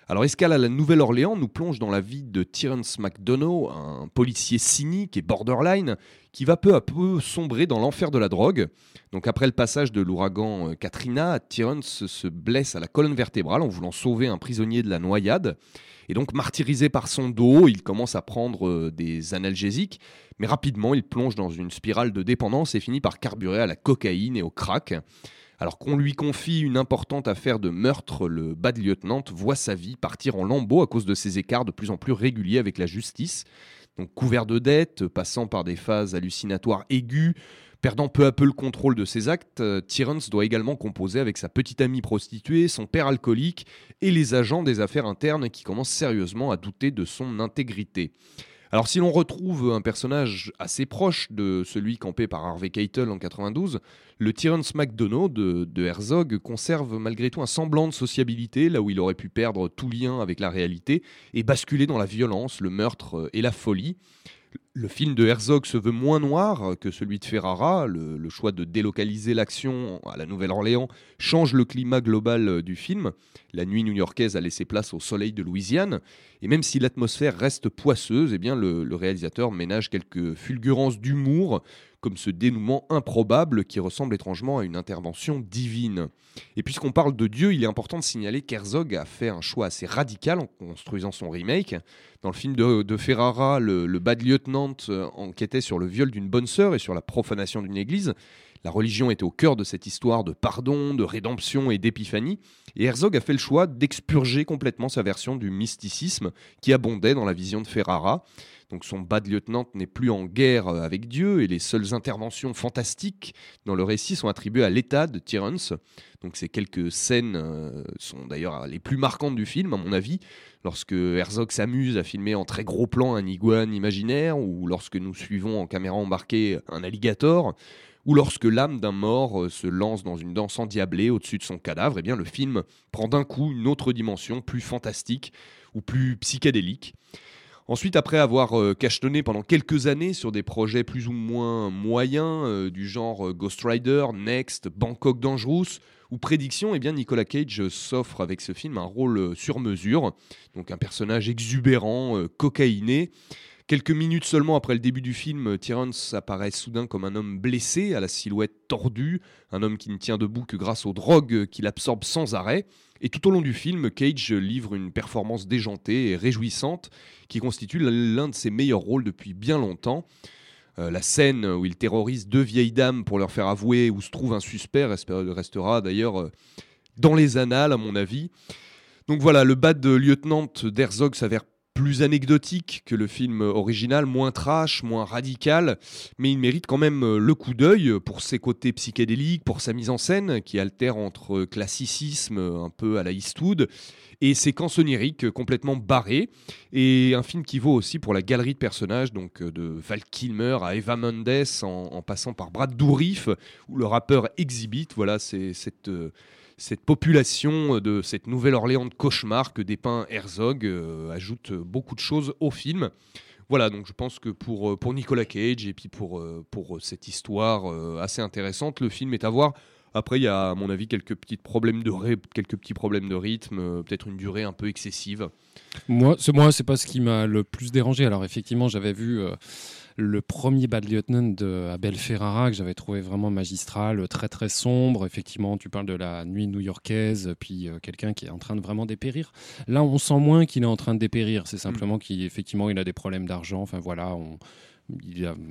Alors, Escale à la Nouvelle-Orléans nous plonge dans la vie de Terence McDonough, un policier cynique et borderline qui va peu à peu sombrer dans l'enfer de la drogue. Donc, après le passage de l'ouragan Katrina, Terence se blesse à la colonne vertébrale en voulant sauver un prisonnier de la noyade. Et donc, martyrisé par son dos, il commence à prendre des analgésiques, mais rapidement, il plonge dans une spirale de dépendance et finit par carburer à la cocaïne et au crack. Alors qu'on lui confie une importante affaire de meurtre, le bad lieutenant voit sa vie partir en lambeaux à cause de ses écarts de plus en plus réguliers avec la justice. Donc couvert de dettes, passant par des phases hallucinatoires aiguës, perdant peu à peu le contrôle de ses actes, Terence doit également composer avec sa petite amie prostituée, son père alcoolique et les agents des affaires internes qui commencent sérieusement à douter de son intégrité. Alors si l'on retrouve un personnage assez proche de celui campé par Harvey Keitel en quatre-vingt-douze, le Terence McDonough de, de Herzog conserve malgré tout un semblant de sociabilité, là où il aurait pu perdre tout lien avec la réalité et basculer dans la violence, le meurtre et la folie. Le film de Herzog se veut moins noir que celui de Ferrara. Le, le choix de délocaliser l'action à la Nouvelle-Orléans change le climat global du film. La nuit new-yorkaise a laissé place au soleil de Louisiane. Et même si l'atmosphère reste poisseuse, eh bien le, le réalisateur ménage quelques fulgurances d'humour, comme ce dénouement improbable qui ressemble étrangement à une intervention divine. Et puisqu'on parle de Dieu, il est important de signaler qu'Herzog a fait un choix assez radical en construisant son remake. Dans le film de, de Ferrara, le, le bad lieutenant enquêtait sur le viol d'une bonne sœur et sur la profanation d'une église. La religion était au cœur de cette histoire de pardon, de rédemption et d'épiphanie. Et Herzog a fait le choix d'expurger complètement sa version du mysticisme qui abondait dans la vision de Ferrara. Donc son bad lieutenant n'est plus en guerre avec Dieu et les seules interventions fantastiques dans le récit sont attribuées à l'état de Terence. Donc ces quelques scènes euh, sont d'ailleurs les plus marquantes du film à mon avis, lorsque Herzog s'amuse à filmer en très gros plan un iguane imaginaire, ou lorsque nous suivons en caméra embarquée un alligator, ou lorsque l'âme d'un mort se lance dans une danse endiablée au-dessus de son cadavre. Eh bien le film prend d'un coup une autre dimension plus fantastique ou plus psychédélique. Ensuite, après avoir euh, cachetonné pendant quelques années sur des projets plus ou moins moyens euh, du genre euh, Ghost Rider, Next, Bangkok Dangerous ou Prédiction, eh bien Nicolas Cage s'offre avec ce film un rôle euh, sur mesure, donc un personnage exubérant, euh, cocaïné. Quelques minutes seulement après le début du film, Terence apparaît soudain comme un homme blessé, à la silhouette tordue, un homme qui ne tient debout que grâce aux drogues qu'il absorbe sans arrêt. Et tout au long du film, Cage livre une performance déjantée et réjouissante qui constitue l'un de ses meilleurs rôles depuis bien longtemps. Euh, la scène où il terrorise deux vieilles dames pour leur faire avouer où se trouve un suspect restera d'ailleurs euh, dans les annales à mon avis. Donc voilà, le bad lieutenant d'Herzog s'avère plus anecdotique que le film original, moins trash, moins radical, mais il mérite quand même le coup d'œil pour ses côtés psychédéliques, pour sa mise en scène qui altère entre classicisme un peu à la Eastwood et séquences oniriques complètement barrées, et un film qui vaut aussi pour la galerie de personnages, donc de Val Kilmer à Eva Mendes en, en passant par Brad Dourif ou le rappeur Exhibit. Voilà, c'est cette... Euh, Cette population de cette Nouvelle-Orléans de cauchemar que dépeint Herzog euh, ajoute beaucoup de choses au film. Voilà, donc je pense que pour, pour Nicolas Cage et puis pour, pour cette histoire euh, assez intéressante, le film est à voir. Après, il y a à mon avis quelques petits problèmes de, ré... quelques petits problèmes de rythme, euh, peut-être une durée un peu excessive. Moi, c'est, moi, c'est pas ce qui m'a le plus dérangé. Alors effectivement, j'avais vu... Euh... le premier Bad Lieutenant de Abel Ferrara que j'avais trouvé vraiment magistral, très très sombre. Effectivement, tu parles de la nuit new-yorkaise, puis euh, quelqu'un qui est en train de vraiment dépérir. Là, on sent moins qu'il est en train de dépérir. C'est simplement mmh. qu'effectivement, il a des problèmes d'argent. Enfin voilà, on, il a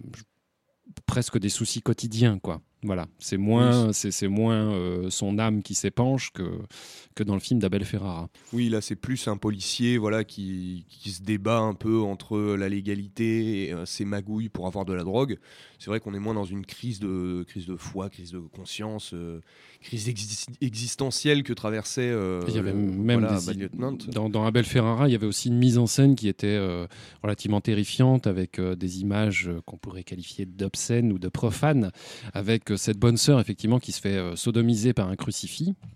presque des soucis quotidiens, quoi. Voilà, c'est moins, oui. c'est, c'est moins euh, son âme qui s'épanche que, que dans le film d'Abel Ferrara. Oui, là c'est plus un policier voilà, qui, qui se débat un peu entre la légalité et euh, ses magouilles pour avoir de la drogue. C'est vrai qu'on est moins dans une crise de, crise de foi, crise de conscience, euh, crise exi- existentielle que traversait euh, il y avait même voilà, des, Bad Lieutenant. Dans, dans Abel Ferrara, il y avait aussi une mise en scène qui était euh, relativement terrifiante, avec euh, des images euh, qu'on pourrait qualifier d'obscènes ou de profanes, avec cette bonne sœur effectivement qui se fait euh, sodomiser par un crucifix.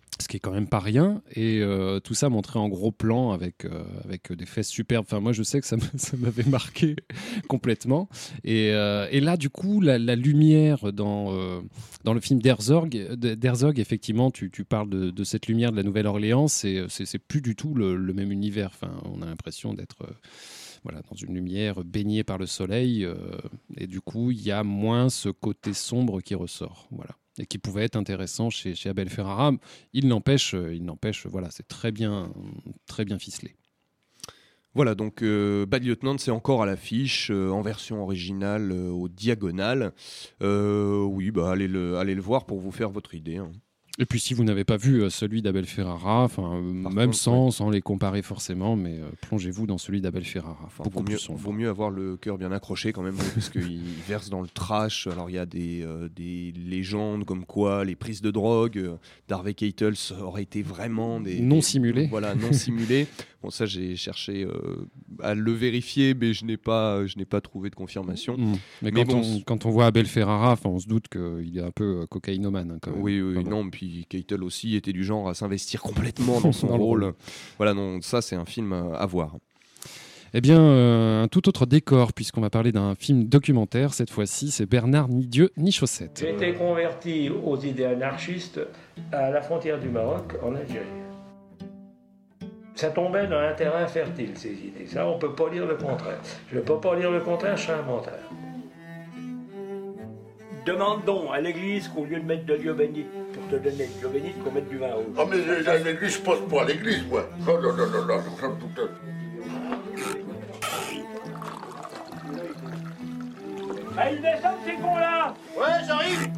Ce qui est quand même pas rien, et euh, tout ça montré en gros plan avec, euh, avec des fesses superbes. Enfin, moi, je sais que ça, me, ça m'avait marqué complètement. Et, euh, et là, du coup, la, la lumière dans, euh, dans le film d'Herzog, d'Herzog effectivement, tu, tu parles de, de cette lumière de la Nouvelle-Orléans, c'est, c'est, c'est plus du tout le, le même univers. Enfin, on a l'impression d'être euh, voilà, dans une lumière baignée par le soleil, euh, et du coup, il y a moins ce côté sombre qui ressort. Voilà. Et qui pouvait être intéressant chez, chez Abel Ferrara. Il n'empêche, il n'empêche, voilà, c'est très bien, très bien ficelé. Voilà, donc euh, Bad Lieutenant, c'est encore à l'affiche, euh, en version originale, euh, au Diagonale. Euh, oui, bah, allez le, allez le voir pour vous faire votre idée. Hein. Et puis si vous n'avez pas vu euh, celui d'Abel Ferrara, enfin même contre, sans, ouais. sans les comparer forcément, mais euh, plongez-vous dans celui d'Abel Ferrara. Enfin, beaucoup vaut plus mieux, sombre. Vaut mieux avoir le cœur bien accroché quand même, parce qu'il verse dans le trash. Alors il y a des, euh, des légendes comme quoi les prises de drogue euh, d'Harvey Keitel auraient été vraiment des non des, simulées. Voilà, non simulées. Bon, ça j'ai cherché euh, à le vérifier, mais je n'ai pas, je n'ai pas trouvé de confirmation. Mmh. Mais, mais quand, bon, on, quand on voit Abel Ferrara, on se doute qu'il est un peu euh, cocaïnomane. Hein, quand même. Oui, oui, enfin, non, bon. Puis Keitel aussi était du genre à s'investir complètement dans son dans rôle. rôle. Voilà, non, ça c'est un film à voir. Eh bien, euh, un tout autre décor, puisqu'on va parler d'un film documentaire. Cette fois-ci, c'est Bernard Ni Dieu Ni Chaussette. J'ai été converti aux idées anarchistes à la frontière du Maroc, en Algérie. Ça tombait dans un terrain fertile, ces idées. Ça, on ne peut pas dire le contraire. Je ne peux pas dire le contraire, je suis un menteur. Demande donc à l'église qu'au lieu de mettre de l'eau bénite pour te donner de l'eau bénite, qu'on mette du vin rouge. Ah, mais à l'église, je passe pas à l'église, moi. Non, non, non, non, non, non, tout à... Ah, ils descendent, ces cons-là! Ouais, j'arrive!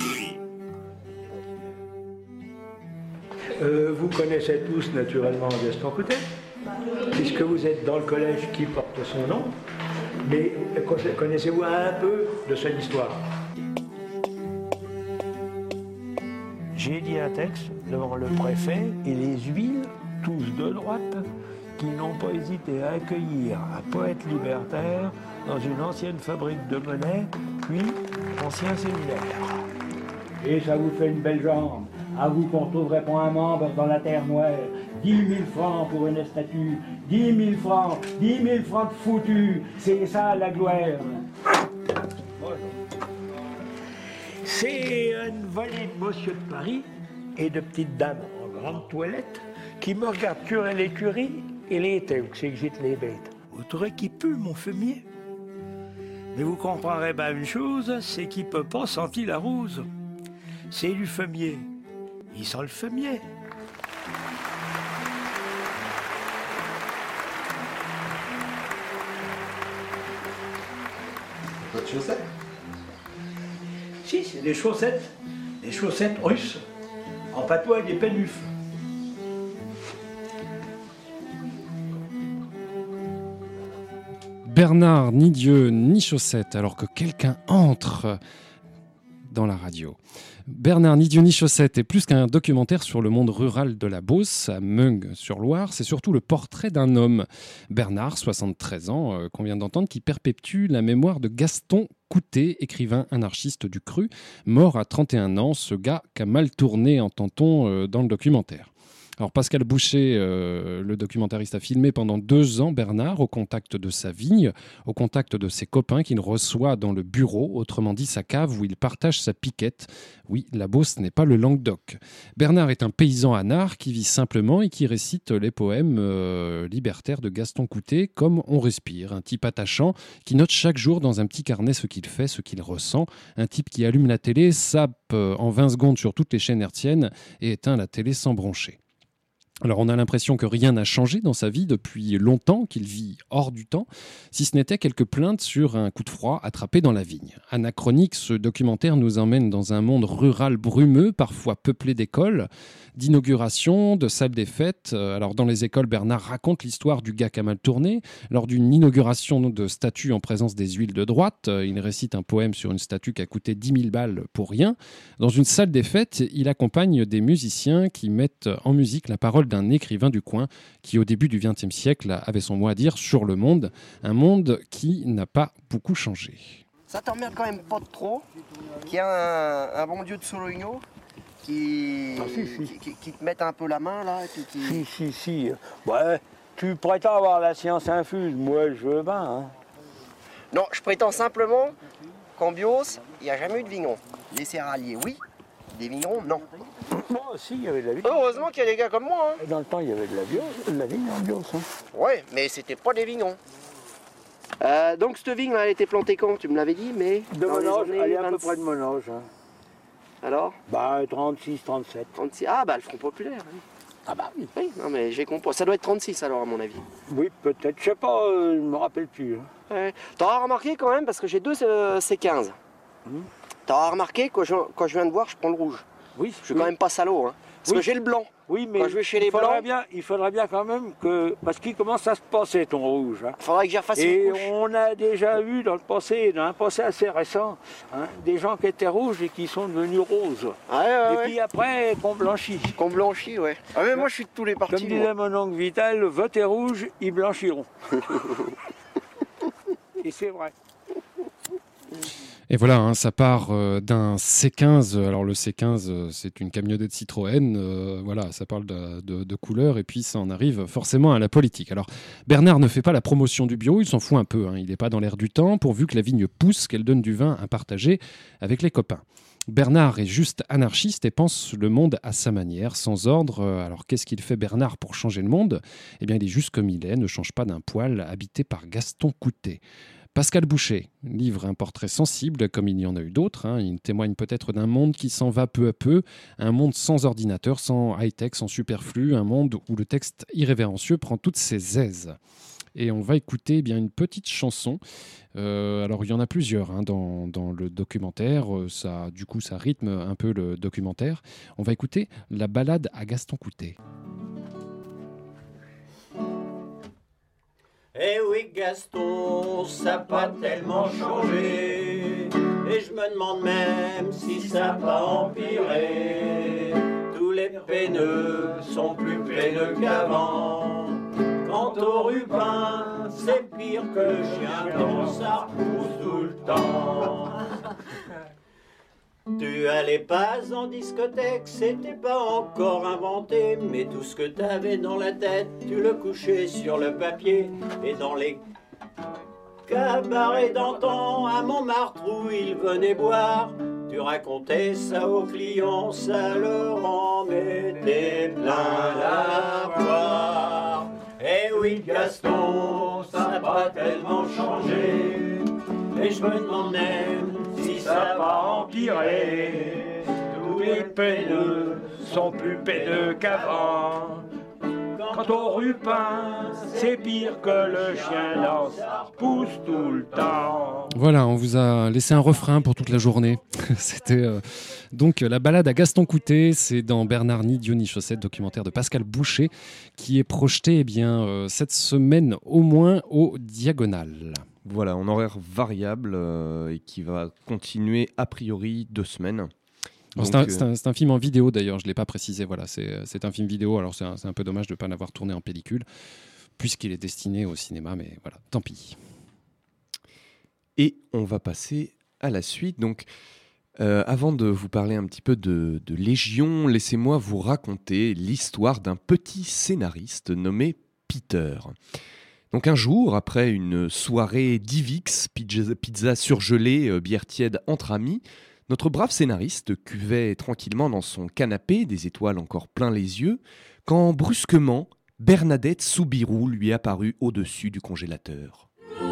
Euh, vous connaissez tous naturellement Gaston Coutet, puisque vous êtes dans le collège qui porte son nom, mais connaissez-vous un peu de son histoire? J'ai dit un texte devant le préfet et les huiles, tous de droite, qui n'ont pas hésité à accueillir un poète libertaire dans une ancienne fabrique de monnaie, puis ancien séminaire. Et ça vous fait une belle jambe. À vous qu'on trouverait pas un membre dans la terre noire. dix mille francs pour une statue. dix mille francs. dix mille francs de foutu. C'est ça la gloire. C'est une volée de monsieur de Paris et de petites dames en grande toilette qui me regardent curer l'écurie et les tels que c'est que j'étais les bêtes. Vous trouvez qu'il pue, mon fumier? Mais vous comprendrez bien une chose, c'est qu'il peut pas sentir la rose. C'est du fumier. Il sent le fumier. Pas de chaussettes? Si, c'est des chaussettes. Des chaussettes russes. En patois des pénufs. Bernard Ni Dieu Ni Chaussette, alors que quelqu'un entre dans la radio. Bernard Ni Dieu Ni Chaussette est plus qu'un documentaire sur le monde rural de la Beauce, à Meung-sur-Loire. C'est surtout le portrait d'un homme, Bernard, soixante-treize ans, euh, qu'on vient d'entendre, qui perpétue la mémoire de Gaston Coutet, écrivain anarchiste du Cru, mort à trente et un ans, ce gars qu'a mal tourné, entend-on, euh, dans le documentaire. Alors Pascal Boucher, euh, le documentariste, a filmé pendant deux ans Bernard au contact de sa vigne, au contact de ses copains qu'il reçoit dans le bureau, autrement dit sa cave où il partage sa piquette. Oui, la Beauce n'est pas le Languedoc. Bernard est un paysan anard qui vit simplement et qui récite les poèmes euh, libertaires de Gaston Coutet comme on respire. Un type attachant qui note chaque jour dans un petit carnet ce qu'il fait, ce qu'il ressent. Un type qui allume la télé, zappe euh, en vingt secondes sur toutes les chaînes hertziennes et éteint la télé sans broncher. Alors on a l'impression que rien n'a changé dans sa vie depuis longtemps, qu'il vit hors du temps, si ce n'était quelques plaintes sur un coup de froid attrapé dans la vigne. Anachronique, ce documentaire nous emmène dans un monde rural brumeux, parfois peuplé d'écoles, d'inaugurations, de salles des fêtes. Alors dans les écoles, Bernard raconte l'histoire du gars qui a mal tourné. Lors d'une inauguration de statue en présence des huiles de droite, il récite un poème sur une statue qui a coûté dix mille balles pour rien. Dans une salle des fêtes, il accompagne des musiciens qui mettent en musique la parole d'un écrivain du coin qui, au début du vingtième siècle, avait son mot à dire sur le monde, un monde qui n'a pas beaucoup changé. Ça t'emmerde quand même pas de trop qu'il y a un, un bon dieu de Sologno qui, Ah, si, si. qui, qui- qui te mettent un peu la main là et puis qui... Si, si, si. Ouais, tu prétends avoir la science infuse, moi je veux bien. Hein. Non, je prétends simplement qu'en bios, il n'y a jamais eu de vignerons. Les céréaliers, oui. Des vignerons, non. Bon, si, il y avait de la vigne. Heureusement qu'il y a des gars comme moi. Hein. Dans le temps, il y avait de la, bio, de la vigne en bios. Hein. Ouais, mais c'était pas des vignerons. Euh, donc cette vigne, elle a été plantée quand? Tu me l'avais dit, mais... De dans les mon âge, années elle est à peu vingt- près de mon âge. Hein. Alors? Bah, trente-six, trente-sept. trente-six. Ah, bah le Front Populaire, oui. Ah bah oui. Oui, non mais j'ai compris. Ça doit être trente-six alors, à mon avis. Oui, peut-être. Je sais pas, euh, je me rappelle plus. Hein. Ouais. T'auras remarqué quand même, parce que j'ai deux euh, C quinze. Hum. T'auras remarqué, quand je, quand je viens de boire, je prends le rouge. Oui. Je suis quand même pas salaud, hein. Parce Oui. que j'ai le blanc. Oui, mais Quand je vais chez les il, faudrait blancs, bien, il faudrait bien quand même que... Parce qu'il commence à se passer, ton rouge. Hein. il faudrait que j'y refasse Et une couche. on a déjà eu dans le passé, dans un passé assez récent, hein, des gens qui étaient rouges et qui sont devenus roses. Ouais, ouais, et ouais. puis après, qu'on blanchit. Qu'on blanchit, ouais. Ah mais moi je suis de tous les partis. Comme disait mon oncle Vital, votez rouge, ils blanchiront. Et c'est vrai. Et voilà, hein, ça part euh, d'un C quinze. Alors le C quinze, euh, c'est une camionnette Citroën. Euh, voilà, ça parle de, de, de couleurs et puis ça en arrive forcément à la politique. Alors Bernard ne fait pas la promotion du bio, il s'en fout un peu. Hein, il n'est pas dans l'air du temps, pourvu que la vigne pousse, qu'elle donne du vin à partager avec les copains. Bernard est juste anarchiste et pense le monde à sa manière, sans ordre. Alors qu'est-ce qu'il fait Bernard pour changer le monde? Eh bien il est juste comme il est, ne change pas d'un poil, habité par Gaston Coutet. Pascal Boucher livre un portrait sensible, comme il y en a eu d'autres. Hein. Il témoigne peut-être d'un monde qui s'en va peu à peu, un monde sans ordinateur, sans high-tech, sans superflu, un monde où le texte irrévérencieux prend toutes ses aises. Et on va écouter eh bien, une petite chanson. Euh, alors, il y en a plusieurs hein, dans, dans le documentaire. Ça, du coup, ça rythme un peu le documentaire. On va écouter la balade à Gaston Coutet. Eh oui Gaston, ça n'a pas tellement changé. Et je me demande même si ça n'a pas empiré. Tous les peineux sont plus peineux qu'avant. Quant au rupin, c'est pire que le chien dont ça repousse tout le temps. Tu allais pas en discothèque, c'était pas encore inventé, mais tout ce que t'avais dans la tête, tu le couchais sur le papier. Et dans les cabarets d'antan, à Montmartre où ils venaient boire, tu racontais ça aux clients, ça leur en mettait plein la poire. Eh oui Gaston, ça n'a pas tellement changé, et je me demande même si ça va empirer. Tous les peineux sont plus peineux qu'avant. Quant au rupin, c'est pire que le chien dans ça repousse tout le temps. Voilà, on vous a laissé un refrain pour toute la journée. C'était euh, donc la balade à Gaston Coutet. C'est dans Bernard ni Dieu ni Chaussette, documentaire de Pascal Boucher, qui est projeté eh bien, euh, cette semaine au moins au Diagonal. Voilà, en horaire variable euh, et qui va continuer a priori deux semaines. Alors, c'est, un, c'est, un, c'est un film en vidéo d'ailleurs, je ne l'ai pas précisé. Voilà, c'est, c'est un film vidéo, alors c'est un, c'est un peu dommage de ne pas l'avoir tourné en pellicule, puisqu'il est destiné au cinéma, mais voilà, tant pis. Et on va passer à la suite. Donc, euh, avant de vous parler un petit peu de, de Légion, laissez-moi vous raconter l'histoire d'un petit scénariste nommé Peter. Donc un jour, après une soirée d'Ivix, pizza, pizza surgelée, euh, bière tiède entre amis, notre brave scénariste cuvait tranquillement dans son canapé, des étoiles encore plein les yeux, quand brusquement, Bernadette Soubirous lui apparut au-dessus du congélateur.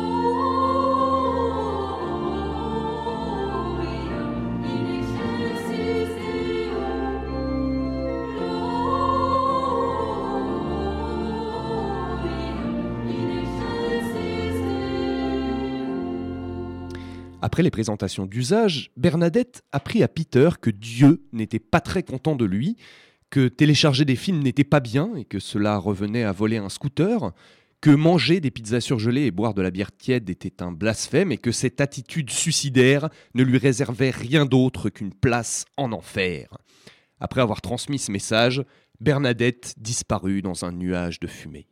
Après les présentations d'usage, Bernadette apprit à Peter que Dieu n'était pas très content de lui, que télécharger des films n'était pas bien et que cela revenait à voler un scooter, que manger des pizzas surgelées et boire de la bière tiède était un blasphème et que cette attitude suicidaire ne lui réservait rien d'autre qu'une place en enfer. Après avoir transmis ce message, Bernadette disparut dans un nuage de fumée.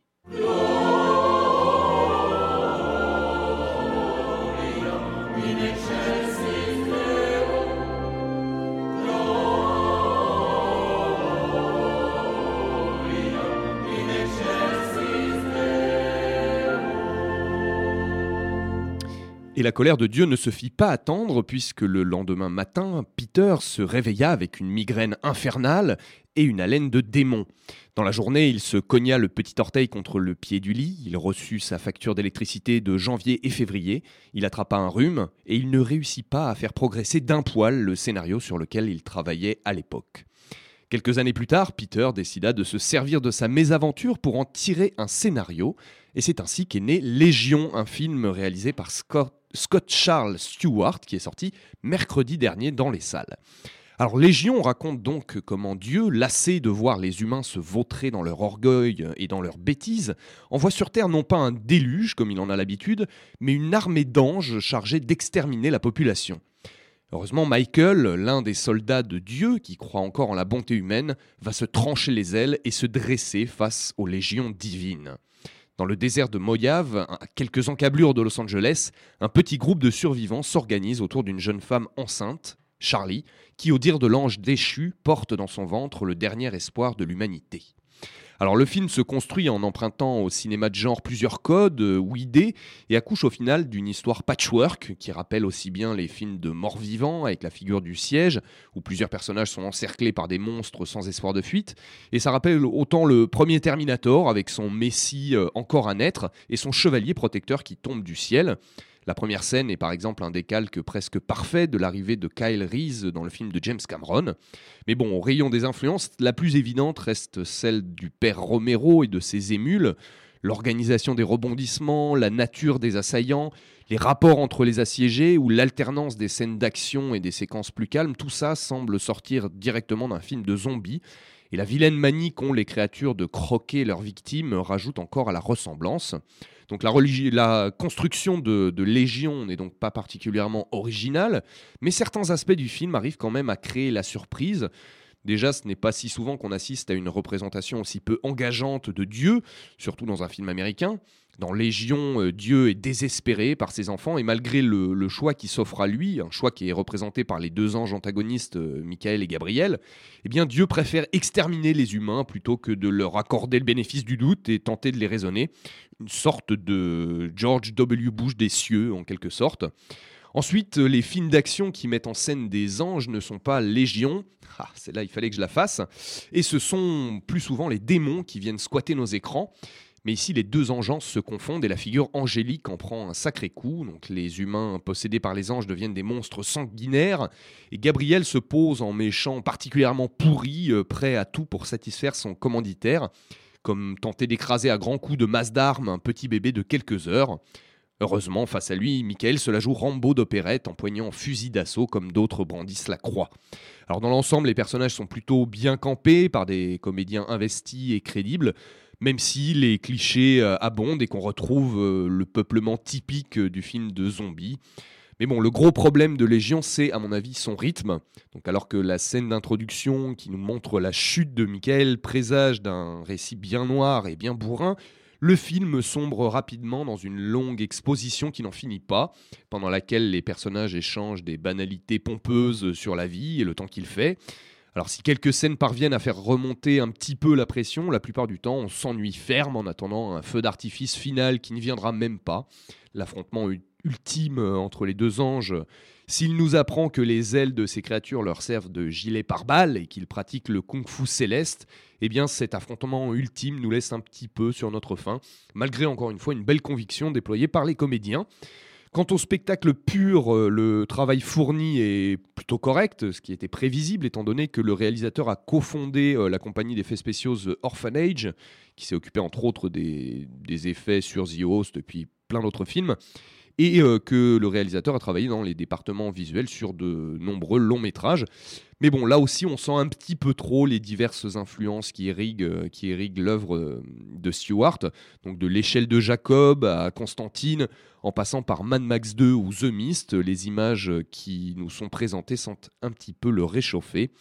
Et la colère de Dieu ne se fit pas attendre, puisque le lendemain matin, Peter se réveilla avec une migraine infernale et une haleine de démon. Dans la journée, il se cogna le petit orteil contre le pied du lit, il reçut sa facture d'électricité de janvier et février, il attrapa un rhume, et il ne réussit pas à faire progresser d'un poil le scénario sur lequel il travaillait à l'époque. Quelques années plus tard, Peter décida de se servir de sa mésaventure pour en tirer un scénario, et c'est ainsi qu'est né Légion, un film réalisé par Scott, Scott Charles Stewart, qui est sorti mercredi dernier dans les salles. Alors Légion raconte donc comment Dieu, lassé de voir les humains se vautrer dans leur orgueil et dans leurs bêtises, envoie sur Terre non pas un déluge comme il en a l'habitude, mais une armée d'anges chargée d'exterminer la population. Heureusement, Michael, l'un des soldats de Dieu qui croit encore en la bonté humaine, va se trancher les ailes et se dresser face aux légions divines. Dans le désert de Mojave, à quelques encablures de Los Angeles, un petit groupe de survivants s'organise autour d'une jeune femme enceinte, Charlie, qui, au dire de l'ange déchu, porte dans son ventre le dernier espoir de l'humanité. Alors le film se construit en empruntant au cinéma de genre plusieurs codes ou idées et accouche au final d'une histoire patchwork qui rappelle aussi bien les films de morts-vivants avec la figure du siège où plusieurs personnages sont encerclés par des monstres sans espoir de fuite, et ça rappelle autant le premier Terminator avec son messie encore à naître et son chevalier protecteur qui tombe du ciel. La première scène est par exemple un décalque presque parfait de l'arrivée de Kyle Reese dans le film de James Cameron. Mais bon, au rayon des influences, la plus évidente reste celle du père Romero et de ses émules. L'organisation des rebondissements, la nature des assaillants, les rapports entre les assiégés ou l'alternance des scènes d'action et des séquences plus calmes, tout ça semble sortir directement d'un film de zombies. Et la vilaine manie qu'ont les créatures de croquer leurs victimes rajoute encore à la ressemblance. Donc la, religi- la construction de, de Légion n'est donc pas particulièrement originale, mais certains aspects du film arrivent quand même à créer la surprise. Déjà, ce n'est pas si souvent qu'on assiste à une représentation aussi peu engageante de Dieu, surtout dans un film américain. Dans Légion, euh, Dieu est désespéré par ses enfants et malgré le, le choix qui s'offre à lui, un choix qui est représenté par les deux anges antagonistes, euh, Michael et Gabriel, eh bien Dieu préfère exterminer les humains plutôt que de leur accorder le bénéfice du doute et tenter de les raisonner. Une sorte de George W. Bush des cieux, en quelque sorte. Ensuite, les films d'action qui mettent en scène des anges ne sont pas Légion. Ah, c'est là, il fallait que je la fasse. Et ce sont plus souvent les démons qui viennent squatter nos écrans. Mais ici, les deux engeances se confondent et la figure angélique en prend un sacré coup. Donc, les humains possédés par les anges deviennent des monstres sanguinaires. Et Gabriel se pose en méchant particulièrement pourri, euh, prêt à tout pour satisfaire son commanditaire, comme tenter d'écraser à grands coups de masse d'armes un petit bébé de quelques heures. Heureusement, face à lui, Michael se la joue Rambo d'opérette en poignant un fusil d'assaut comme d'autres brandissent la croix. Alors dans l'ensemble, les personnages sont plutôt bien campés par des comédiens investis et crédibles, même si les clichés euh, abondent et qu'on retrouve euh, le peuplement typique euh, du film de zombies. Mais bon, le gros problème de Légion, c'est à mon avis son rythme. Donc alors que la scène d'introduction qui nous montre la chute de Michael présage d'un récit bien noir et bien bourrin, le film sombre rapidement dans une longue exposition qui n'en finit pas, pendant laquelle les personnages échangent des banalités pompeuses sur la vie et le temps qu'il fait. Alors si quelques scènes parviennent à faire remonter un petit peu la pression, la plupart du temps on s'ennuie ferme en attendant un feu d'artifice final qui ne viendra même pas. L'affrontement ultime entre les deux anges, s'il nous apprend que les ailes de ces créatures leur servent de gilet pare-balles et qu'ils pratiquent le kung-fu céleste, eh bien cet affrontement ultime nous laisse un petit peu sur notre faim, malgré encore une fois une belle conviction déployée par les comédiens. Quant au spectacle pur, le travail fourni est plutôt correct, ce qui était prévisible étant donné que le réalisateur a cofondé la compagnie d'effets spéciaux The Orphanage, qui s'est occupé entre autres des, des effets sur The Host depuis plein d'autres films, et que le réalisateur a travaillé dans les départements visuels sur de nombreux longs métrages. Mais bon, là aussi, on sent un petit peu trop les diverses influences qui irriguent, qui irriguent l'œuvre de Stewart, donc de l'échelle de Jacob à Constantine, en passant par Mad Max deux ou The Mist, les images qui nous sont présentées sentent un petit peu le réchauffer.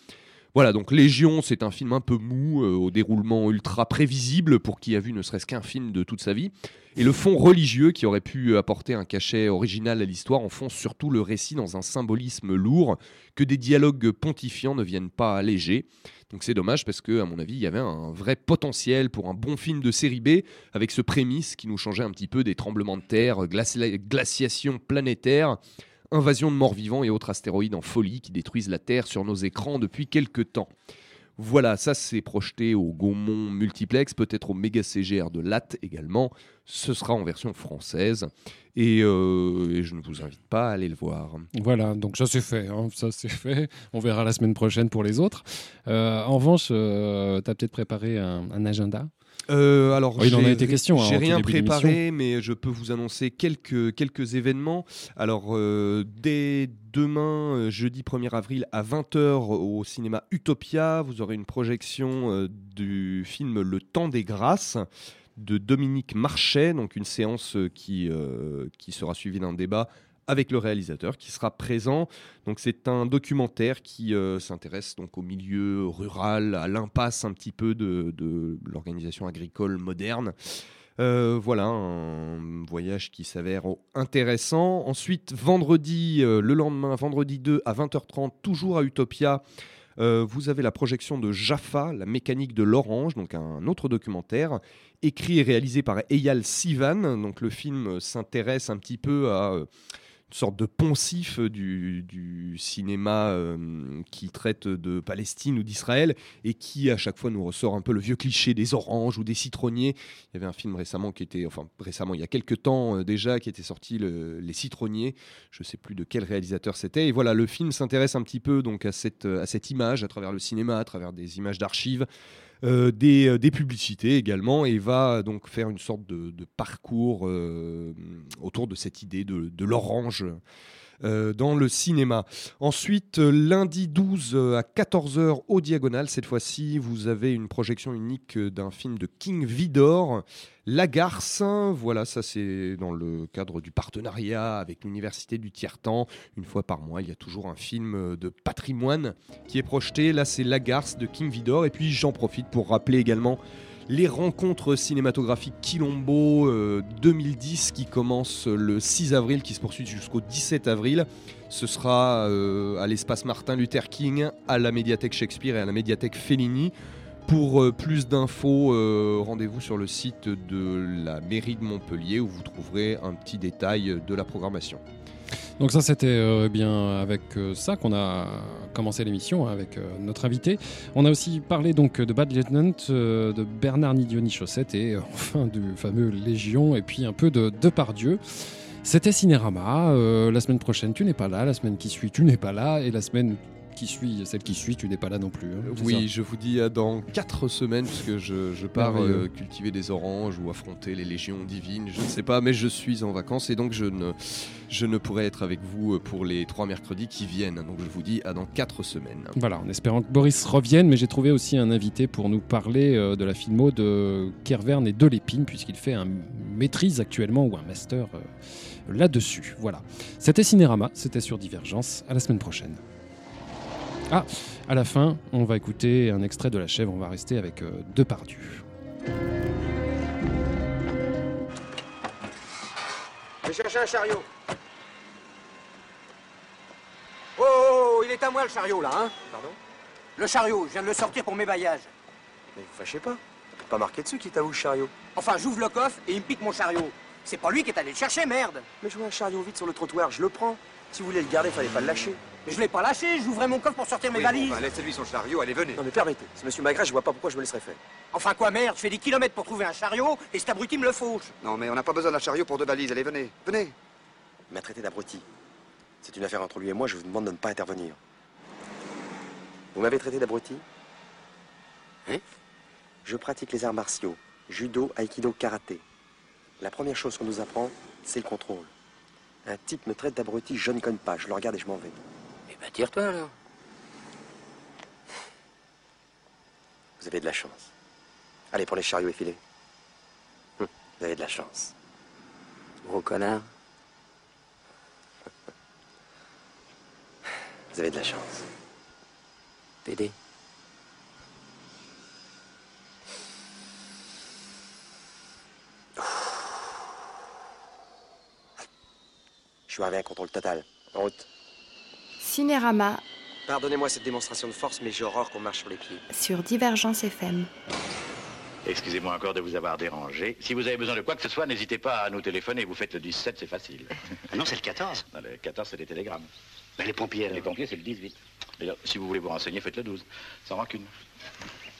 Voilà, donc Légion, c'est un film un peu mou, euh, au déroulement ultra prévisible pour qui a vu ne serait-ce qu'un film de toute sa vie. Et le fond religieux qui aurait pu apporter un cachet original à l'histoire enfonce surtout le récit dans un symbolisme lourd que des dialogues pontifiants ne viennent pas alléger. Donc c'est dommage parce que, à mon avis, il y avait un vrai potentiel pour un bon film de série B avec ce prémisse qui nous changeait un petit peu des tremblements de terre, glaci- glaciation planétaire, invasion de morts-vivants et autres astéroïdes en folie qui détruisent la Terre sur nos écrans depuis quelques temps. Voilà, ça c'est projeté au Gaumont Multiplex, peut-être au Méga C G R de Latte également. Ce sera en version française et, euh, et je ne vous invite pas à aller le voir. Voilà, donc ça c'est fait, hein, ça c'est fait. On verra la semaine prochaine pour les autres. Euh, en revanche, euh, tu as peut-être préparé un, un agenda Euh, alors, oh, il en a j'ai- été question. hein, J'ai en tout rien début d'émission. préparé, mais je peux vous annoncer quelques, quelques événements. Alors, euh, dès demain, euh, jeudi premier avril, à vingt heures, au cinéma Utopia, vous aurez une projection euh, du film Le Temps des Grâces de Dominique Marchais, donc une séance euh, qui, euh, qui sera suivie d'un débat avec le réalisateur qui sera présent. Donc c'est un documentaire qui euh, s'intéresse donc au milieu rural, à l'impasse un petit peu de, de l'organisation agricole moderne. Euh, voilà, un voyage qui s'avère intéressant. Ensuite, vendredi, euh, le lendemain, vendredi deux à vingt heures trente, toujours à Utopia, euh, vous avez la projection de Jaffa, la mécanique de l'orange, donc un autre documentaire, écrit et réalisé par Eyal Sivan. Donc le film s'intéresse un petit peu à euh, une sorte de poncif du, du cinéma euh, qui traite de Palestine ou d'Israël et qui à chaque fois nous ressort un peu le vieux cliché des oranges ou des citronniers. Il y avait un film récemment qui était, enfin récemment, il y a quelques temps euh, déjà, qui était sorti, le, Les Citronniers. Je ne sais plus de quel réalisateur c'était. Et voilà, le film s'intéresse un petit peu donc à cette, à cette image à travers le cinéma, à travers des images d'archives. Euh, des, euh, des publicités également, et va donc faire une sorte de, de parcours euh, autour de cette idée de, de l'orange euh, dans le cinéma. Ensuite, euh, lundi douze euh, à quatorze heures au Diagonal, cette fois-ci, vous avez une projection unique euh, d'un film de King Vidor, La Garce. Voilà, ça c'est dans le cadre du partenariat avec l'Université du Tiers-Temps. Une fois par mois, il y a toujours un film de patrimoine qui est projeté. Là, c'est La Garce de King Vidor. Et puis, j'en profite pour rappeler également les rencontres cinématographiques Quilombo euh, deux mille dix qui commencent le six avril, qui se poursuit jusqu'au dix-sept avril. Ce sera euh, à l'espace Martin Luther King, à la médiathèque Shakespeare et à la médiathèque Fellini. Pour euh, plus d'infos, euh, rendez-vous sur le site de la mairie de Montpellier où vous trouverez un petit détail de la programmation. Donc ça, c'était euh, bien avec euh, ça qu'on a commencé l'émission, hein, avec euh, notre invité. On a aussi parlé donc de Bad Lieutenant, euh, de Bernard Nidioni-Chaussette et euh, enfin du fameux Légion, et puis un peu de Depardieu. C'était Cinérama. Euh, la semaine prochaine, tu n'es pas là. La semaine qui suit, tu n'es pas là. Et la semaine qui suit, celle qui suit, tu n'es pas là non plus. Hein, oui, je vous dis à dans quatre semaines, puisque je, je pars Merveilleux. euh, cultiver des oranges ou affronter les légions divines, je ne sais pas, mais je suis en vacances et donc je ne, je ne pourrai être avec vous pour les trois mercredis qui viennent. Donc je vous dis à dans quatre semaines. Voilà, en espérant que Boris revienne, mais j'ai trouvé aussi un invité pour nous parler euh, de la filmo de Kervern et de Lépine, puisqu'il fait un maîtrise actuellement ou un master euh, là-dessus. Voilà. C'était Cinérama, c'était sur Divergence. À la semaine prochaine. Ah, à la fin, on va écouter un extrait de La Chèvre, on va rester avec euh, Depardieu. Je vais chercher un chariot. Oh, oh, oh, il est à moi le chariot là, hein? Pardon? Le chariot, je viens de le sortir pour mes baillages. Mais vous fâchez pas. Pas marqué dessus qui t'a où le chariot. Enfin, j'ouvre le coffre et il me pique mon chariot. C'est pas lui qui est allé le chercher, merde. Mais je vois un chariot vide sur le trottoir, je le prends. Si vous voulez le garder, fallait pas le lâcher. Mais je l'ai pas lâché, j'ouvrais mon coffre pour sortir mes Oui, valises. bon, Enfin, laissez-lui son chariot, allez, venez. Non mais permettez, c'est monsieur Magret, je vois pas pourquoi je me laisserais faire. Enfin quoi, merde, je fais des kilomètres pour trouver un chariot et cet abruti me le fauche. Non, mais on n'a pas besoin d'un chariot pour deux valises. Allez, venez, venez. Il m'a traité d'abruti. C'est une affaire entre lui et moi, je vous demande de ne pas intervenir. Vous m'avez traité d'abruti? Hein? Je pratique les arts martiaux, judo, aïkido, karaté. La première chose qu'on nous apprend, c'est le contrôle. Un type me traite d'abruti, je ne cogne pas, je le regarde et je m'en vais. Eh ben tire-toi alors. Vous avez de la chance. Allez, prenez le chariot et filez. Hum, vous avez de la chance. Gros connard. Vous avez de la chance. T'aider. Je suis arrivé à un contrôle total. En route. Cinérama. Pardonnez-moi cette démonstration de force, mais j'ai horreur qu'on marche sur les pieds. Sur Divergence F M. Excusez-moi encore de vous avoir dérangé. Si vous avez besoin de quoi que ce soit, n'hésitez pas à nous téléphoner. Vous faites le dix-sept, c'est facile. Ah non, c'est le quatorze. Non, le quatorze, c'est les télégrammes. Ben, les pompiers, alors. Les pompiers, c'est le dix-huit. D'ailleurs, si vous voulez vous renseigner, faites le douze. Sans rancune.